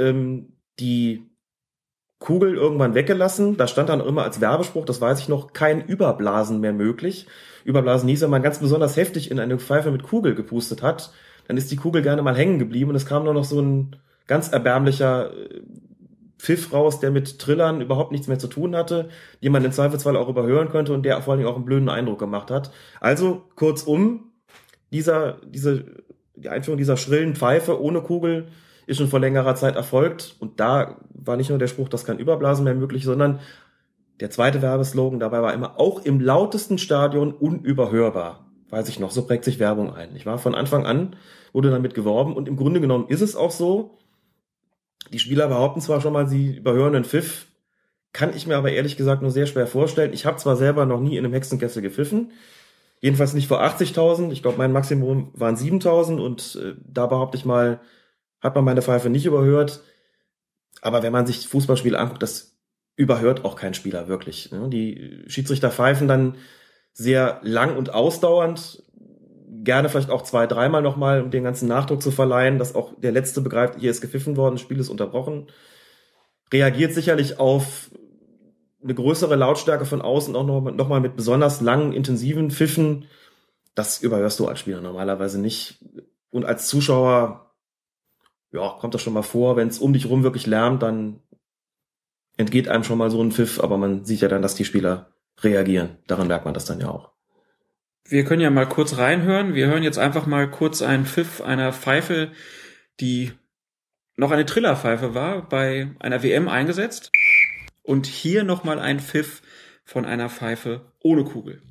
die Kugel irgendwann weggelassen. Da stand dann immer als Werbespruch, das weiß ich noch, kein Überblasen mehr möglich. Überblasen hieß, wenn man ganz besonders heftig in eine Pfeife mit Kugel gepustet hat, dann ist die Kugel gerne mal hängen geblieben und es kam nur noch so ein ganz erbärmlicher Pfiff raus, der mit Trillern überhaupt nichts mehr zu tun hatte, die man im Zweifelsfall auch überhören könnte und der vor allen Dingen auch einen blöden Eindruck gemacht hat. Also kurzum, die Einführung dieser schrillen Pfeife ohne Kugel ist schon vor längerer Zeit erfolgt und da war nicht nur der Spruch, dass kein Überblasen mehr möglich, sondern der zweite Werbeslogan dabei war immer, auch im lautesten Stadion unüberhörbar. Weiß ich noch, so prägt sich Werbung ein. Ich war von Anfang an, wurde damit geworben und im Grunde genommen ist es auch so. Die Spieler behaupten zwar schon mal, sie überhören einen Pfiff, kann ich mir aber ehrlich gesagt nur sehr schwer vorstellen. Ich habe zwar selber noch nie in einem Hexenkessel gepfiffen, jedenfalls nicht vor 80.000. Ich glaube, mein Maximum waren 7.000 und da behaupte ich mal, hat man meine Pfeife nicht überhört. Aber wenn man sich Fußballspiele anguckt, das überhört auch kein Spieler wirklich. Die Schiedsrichter pfeifen dann sehr lang und ausdauernd, gerne vielleicht auch 2-3 Mal nochmal, um den ganzen Nachdruck zu verleihen, dass auch der Letzte begreift, hier ist gepfiffen worden, das Spiel ist unterbrochen. Reagiert sicherlich auf eine größere Lautstärke von außen auch nochmal mit besonders langen, intensiven Pfiffen. Das überhörst du als Spieler normalerweise nicht. Und als Zuschauer, ja, kommt das schon mal vor, wenn es um dich rum wirklich lärmt, dann entgeht einem schon mal so ein Pfiff, aber man sieht ja dann, dass die Spieler reagieren. Daran merkt man das dann ja auch. Wir können ja mal kurz reinhören. Wir hören jetzt einfach mal kurz einen Pfiff einer Pfeife, die noch eine Trillerpfeife war, bei einer WM eingesetzt. Und hier nochmal ein Pfiff von einer Pfeife ohne Kugel.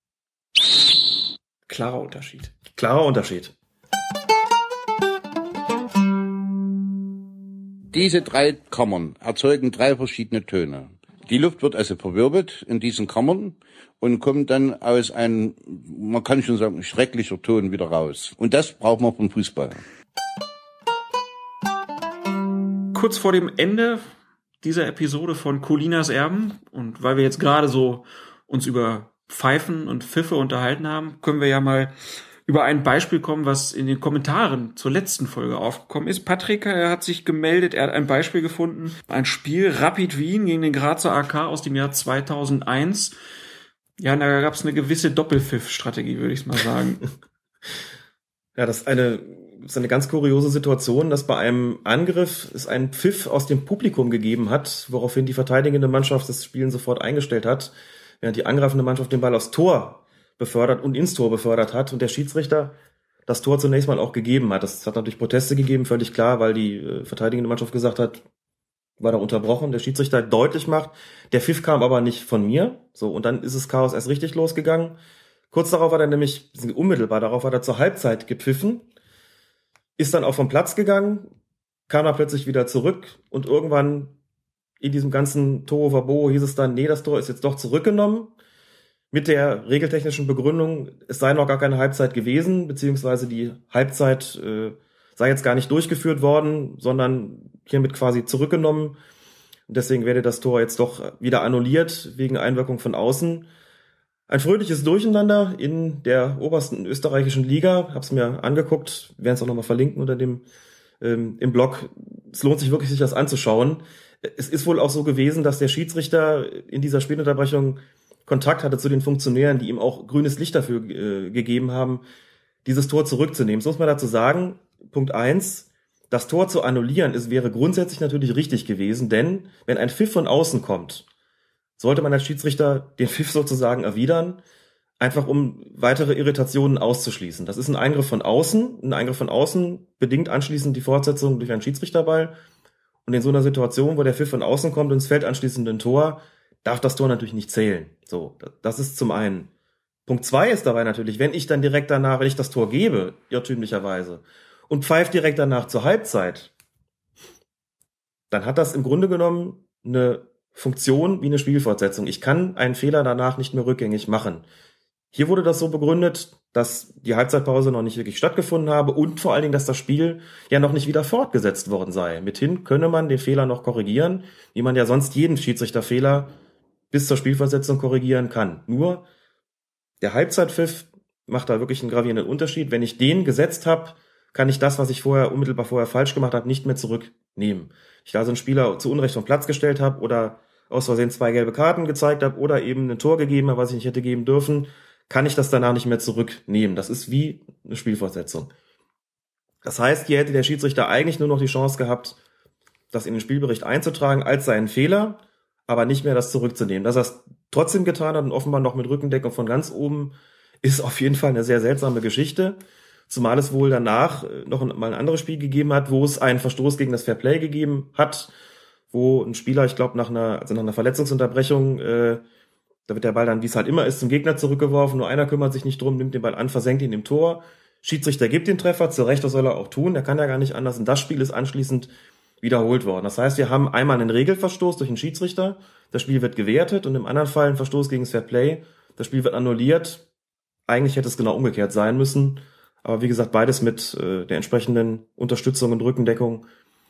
Klarer Unterschied. Klarer Unterschied. Diese 3 Kammern erzeugen 3 verschiedene Töne. Die Luft wird also verwirbelt in diesen Kammern und kommt dann aus einem, man kann schon sagen, schrecklicher Ton wieder raus. Und das braucht man vom Fußball. Kurz vor dem Ende dieser Episode von Colinas Erben und weil wir jetzt gerade so uns über Pfeifen und Pfiffe unterhalten haben, können wir ja mal über ein Beispiel kommen, was in den Kommentaren zur letzten Folge aufgekommen ist. Patrick, er hat sich gemeldet, er hat ein Beispiel gefunden. Ein Spiel Rapid Wien gegen den Grazer AK aus dem Jahr 2001. Ja, da gab es eine gewisse Doppelpfiff-Strategie, würde ich mal sagen. Ja, das ist eine ganz kuriose Situation, dass bei einem Angriff es einen Pfiff aus dem Publikum gegeben hat, woraufhin die verteidigende Mannschaft das Spielen sofort eingestellt hat, während die angreifende Mannschaft den Ball aufs Tor befördert und ins Tor befördert hat und der Schiedsrichter das Tor zunächst mal auch gegeben hat. Das hat natürlich Proteste gegeben, völlig klar, weil die verteidigende Mannschaft gesagt hat, war da unterbrochen. Der Schiedsrichter deutlich macht, der Pfiff kam aber nicht von mir. So, und dann ist das Chaos erst richtig losgegangen. Kurz darauf hat er nämlich, unmittelbar darauf hat er zur Halbzeit gepfiffen, ist dann auch vom Platz gegangen, kam dann plötzlich wieder zurück und irgendwann in diesem ganzen Tohuwabohu hieß es dann, nee, das Tor ist jetzt doch zurückgenommen. Mit der regeltechnischen Begründung, es sei noch gar keine Halbzeit gewesen, beziehungsweise die Halbzeit sei jetzt gar nicht durchgeführt worden, sondern hiermit quasi zurückgenommen. Und deswegen werde das Tor jetzt doch wieder annulliert, wegen Einwirkung von außen. Ein fröhliches Durcheinander in der obersten österreichischen Liga. Hab's mir angeguckt, werden es auch nochmal verlinken unter dem im Blog. Es lohnt sich wirklich, sich das anzuschauen. Es ist wohl auch so gewesen, dass der Schiedsrichter in dieser Spielunterbrechung Kontakt hatte zu den Funktionären, die ihm auch grünes Licht dafür gegeben haben, dieses Tor zurückzunehmen. Das muss man dazu sagen. Punkt 1, das Tor zu annullieren, wäre grundsätzlich natürlich richtig gewesen, denn wenn ein Pfiff von außen kommt, sollte man als Schiedsrichter den Pfiff sozusagen erwidern, einfach um weitere Irritationen auszuschließen. Das ist ein Eingriff von außen. Ein Eingriff von außen bedingt anschließend die Fortsetzung durch einen Schiedsrichterball. Und in so einer Situation, wo der Pfiff von außen kommt und ins Feld anschließend ein Tor, darf das Tor natürlich nicht zählen. So, das ist zum einen. Punkt 2 ist dabei natürlich, wenn ich dann direkt danach, wenn ich das Tor gebe, irrtümlicherweise, und pfeife direkt danach zur Halbzeit, dann hat das im Grunde genommen eine Funktion wie eine Spielfortsetzung. Ich kann einen Fehler danach nicht mehr rückgängig machen. Hier wurde das so begründet, dass die Halbzeitpause noch nicht wirklich stattgefunden habe und vor allen Dingen, dass das Spiel ja noch nicht wieder fortgesetzt worden sei. Mithin könne man den Fehler noch korrigieren, wie man ja sonst jeden Schiedsrichterfehler bis zur Spielfortsetzung korrigieren kann. Nur der Halbzeitpfiff macht da wirklich einen gravierenden Unterschied. Wenn ich den gesetzt habe, kann ich das, was ich unmittelbar vorher falsch gemacht habe, nicht mehr zurücknehmen. Ich da so einen Spieler zu Unrecht vom Platz gestellt habe oder aus Versehen 2 gelbe Karten gezeigt habe oder eben ein Tor gegeben habe, was ich nicht hätte geben dürfen, kann ich das danach nicht mehr zurücknehmen. Das ist wie eine Spielfortsetzung. Das heißt, hier hätte der Schiedsrichter eigentlich nur noch die Chance gehabt, das in den Spielbericht einzutragen als seinen Fehler, aber nicht mehr das zurückzunehmen. Dass er es trotzdem getan hat und offenbar noch mit Rückendeckung von ganz oben, ist auf jeden Fall eine sehr seltsame Geschichte. Zumal es wohl danach noch mal ein anderes Spiel gegeben hat, wo es einen Verstoß gegen das Fairplay gegeben hat, wo ein Spieler, ich glaube, nach einer Verletzungsunterbrechung, da wird der Ball dann, wie es halt immer ist, zum Gegner zurückgeworfen, nur einer kümmert sich nicht drum, nimmt den Ball an, versenkt ihn im Tor. Schiedsrichter gibt den Treffer, zu Recht, das soll er auch tun, der kann ja gar nicht anders. Und das Spiel ist anschließend wiederholt worden. Das heißt, wir haben einmal einen Regelverstoß durch den Schiedsrichter, das Spiel wird gewertet und im anderen Fall ein Verstoß gegen das Fairplay, das Spiel wird annulliert. Eigentlich hätte es genau umgekehrt sein müssen, aber wie gesagt, beides mit der entsprechenden Unterstützung und Rückendeckung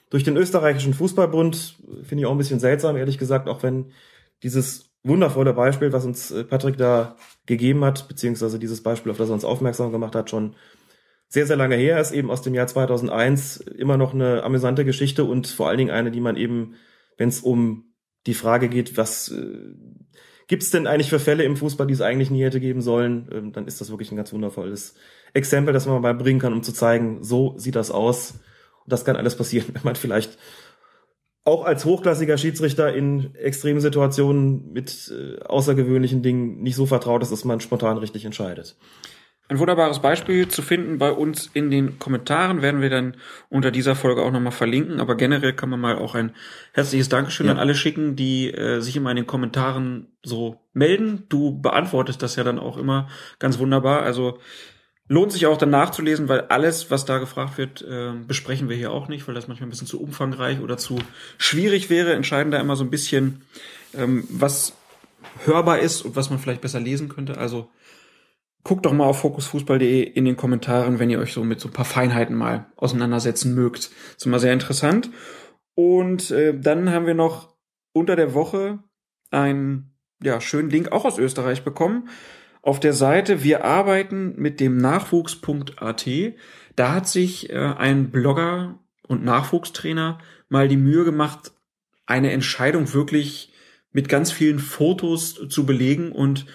durch den österreichischen Fußballbund. Finde ich auch ein bisschen seltsam, ehrlich gesagt, auch wenn dieses wundervolle Beispiel, was uns Patrick da gegeben hat, beziehungsweise dieses Beispiel, auf das er uns aufmerksam gemacht hat, schon sehr, sehr lange her ist, eben aus dem Jahr 2001, immer noch eine amüsante Geschichte und vor allen Dingen eine, die man eben, wenn es um die Frage geht, was gibt's denn eigentlich für Fälle im Fußball, die es eigentlich nie hätte geben sollen, dann ist das wirklich ein ganz wundervolles Exempel, das man mal bringen kann, um zu zeigen, so sieht das aus. Und das kann alles passieren, wenn man vielleicht auch als hochklassiger Schiedsrichter in extremen Situationen mit außergewöhnlichen Dingen nicht so vertraut ist, dass man spontan richtig entscheidet. Ein wunderbares Beispiel zu finden bei uns in den Kommentaren werden wir dann unter dieser Folge auch nochmal verlinken, aber generell kann man mal auch ein herzliches Dankeschön an alle schicken, die sich immer in den Kommentaren so melden. Du beantwortest das ja dann auch immer ganz wunderbar, also lohnt sich auch dann nachzulesen, weil alles, was da gefragt wird, besprechen wir hier auch nicht, weil das manchmal ein bisschen zu umfangreich oder zu schwierig wäre. Entscheiden da immer so ein bisschen, was hörbar ist und was man vielleicht besser lesen könnte. Also guckt doch mal auf fokusfußball.de in den Kommentaren, wenn ihr euch so mit so ein paar Feinheiten mal auseinandersetzen mögt. Das ist immer sehr interessant. Und dann haben wir noch unter der Woche einen schönen Link auch aus Österreich bekommen. Auf der Seite Wir arbeiten mit dem Nachwuchs.at. Da hat sich ein Blogger und Nachwuchstrainer mal die Mühe gemacht, eine Entscheidung wirklich mit ganz vielen Fotos zu belegen und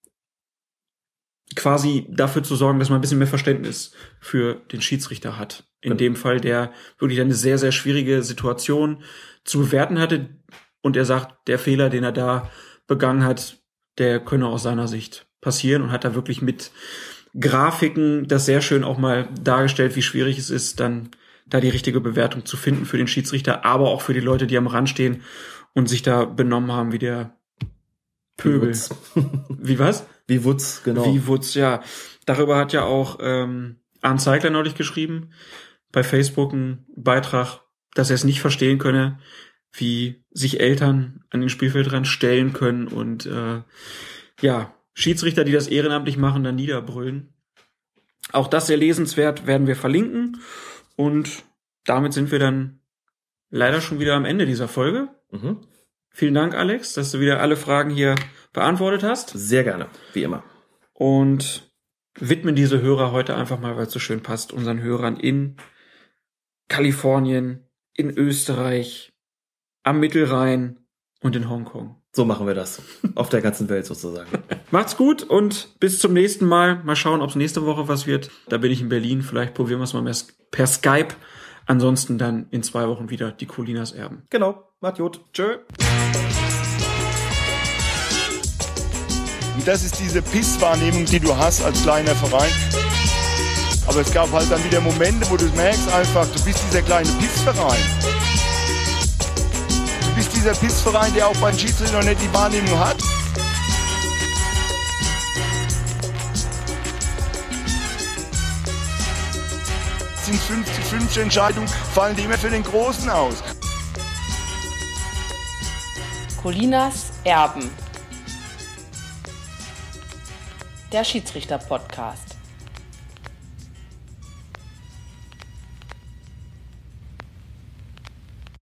quasi dafür zu sorgen, dass man ein bisschen mehr Verständnis für den Schiedsrichter hat. In dem Fall, der wirklich eine sehr, sehr schwierige Situation zu bewerten hatte. Und er sagt, der Fehler, den er da begangen hat, der könne aus seiner Sicht passieren und hat da wirklich mit Grafiken das sehr schön auch mal dargestellt, wie schwierig es ist, dann da die richtige Bewertung zu finden für den Schiedsrichter, aber auch für die Leute, die am Rand stehen und sich da benommen haben wie der Pöbel. Wie was? Wie Wutz, genau. Wie Wutz, ja. Darüber hat ja auch Arndt Zeigler neulich geschrieben, bei Facebook einen Beitrag, dass er es nicht verstehen könne, wie sich Eltern an den Spielfeldrand stellen können und Schiedsrichter, die das ehrenamtlich machen, dann niederbrüllen. Auch das sehr lesenswert, werden wir verlinken. Und damit sind wir dann leider schon wieder am Ende dieser Folge. Vielen Dank, Alex, dass du wieder alle Fragen hier beantwortet hast. Sehr gerne, wie immer. Und widmen diese Hörer heute einfach mal, weil es so schön passt, unseren Hörern in Kalifornien, in Österreich, am Mittelrhein und in Hongkong. So machen wir das. Auf der ganzen Welt sozusagen. Macht's gut und bis zum nächsten Mal. Mal schauen, ob es nächste Woche was wird. Da bin ich in Berlin. Vielleicht probieren wir es mal per Skype. Ansonsten dann in 2 Wochen wieder die Colinas Erben. Genau. Macht gut. Tschö. Und das ist diese Pisswahrnehmung, die du hast als kleiner Verein. Aber es gab halt dann wieder Momente, wo du merkst einfach, du bist dieser kleine Pissverein. Du bist dieser Pissverein, der auch beim Schiedsrichter noch nicht die Wahrnehmung hat. Es sind 50-50 Entscheidungen, fallen die immer für den Großen aus. Colinas Erben. Der Schiedsrichter-Podcast.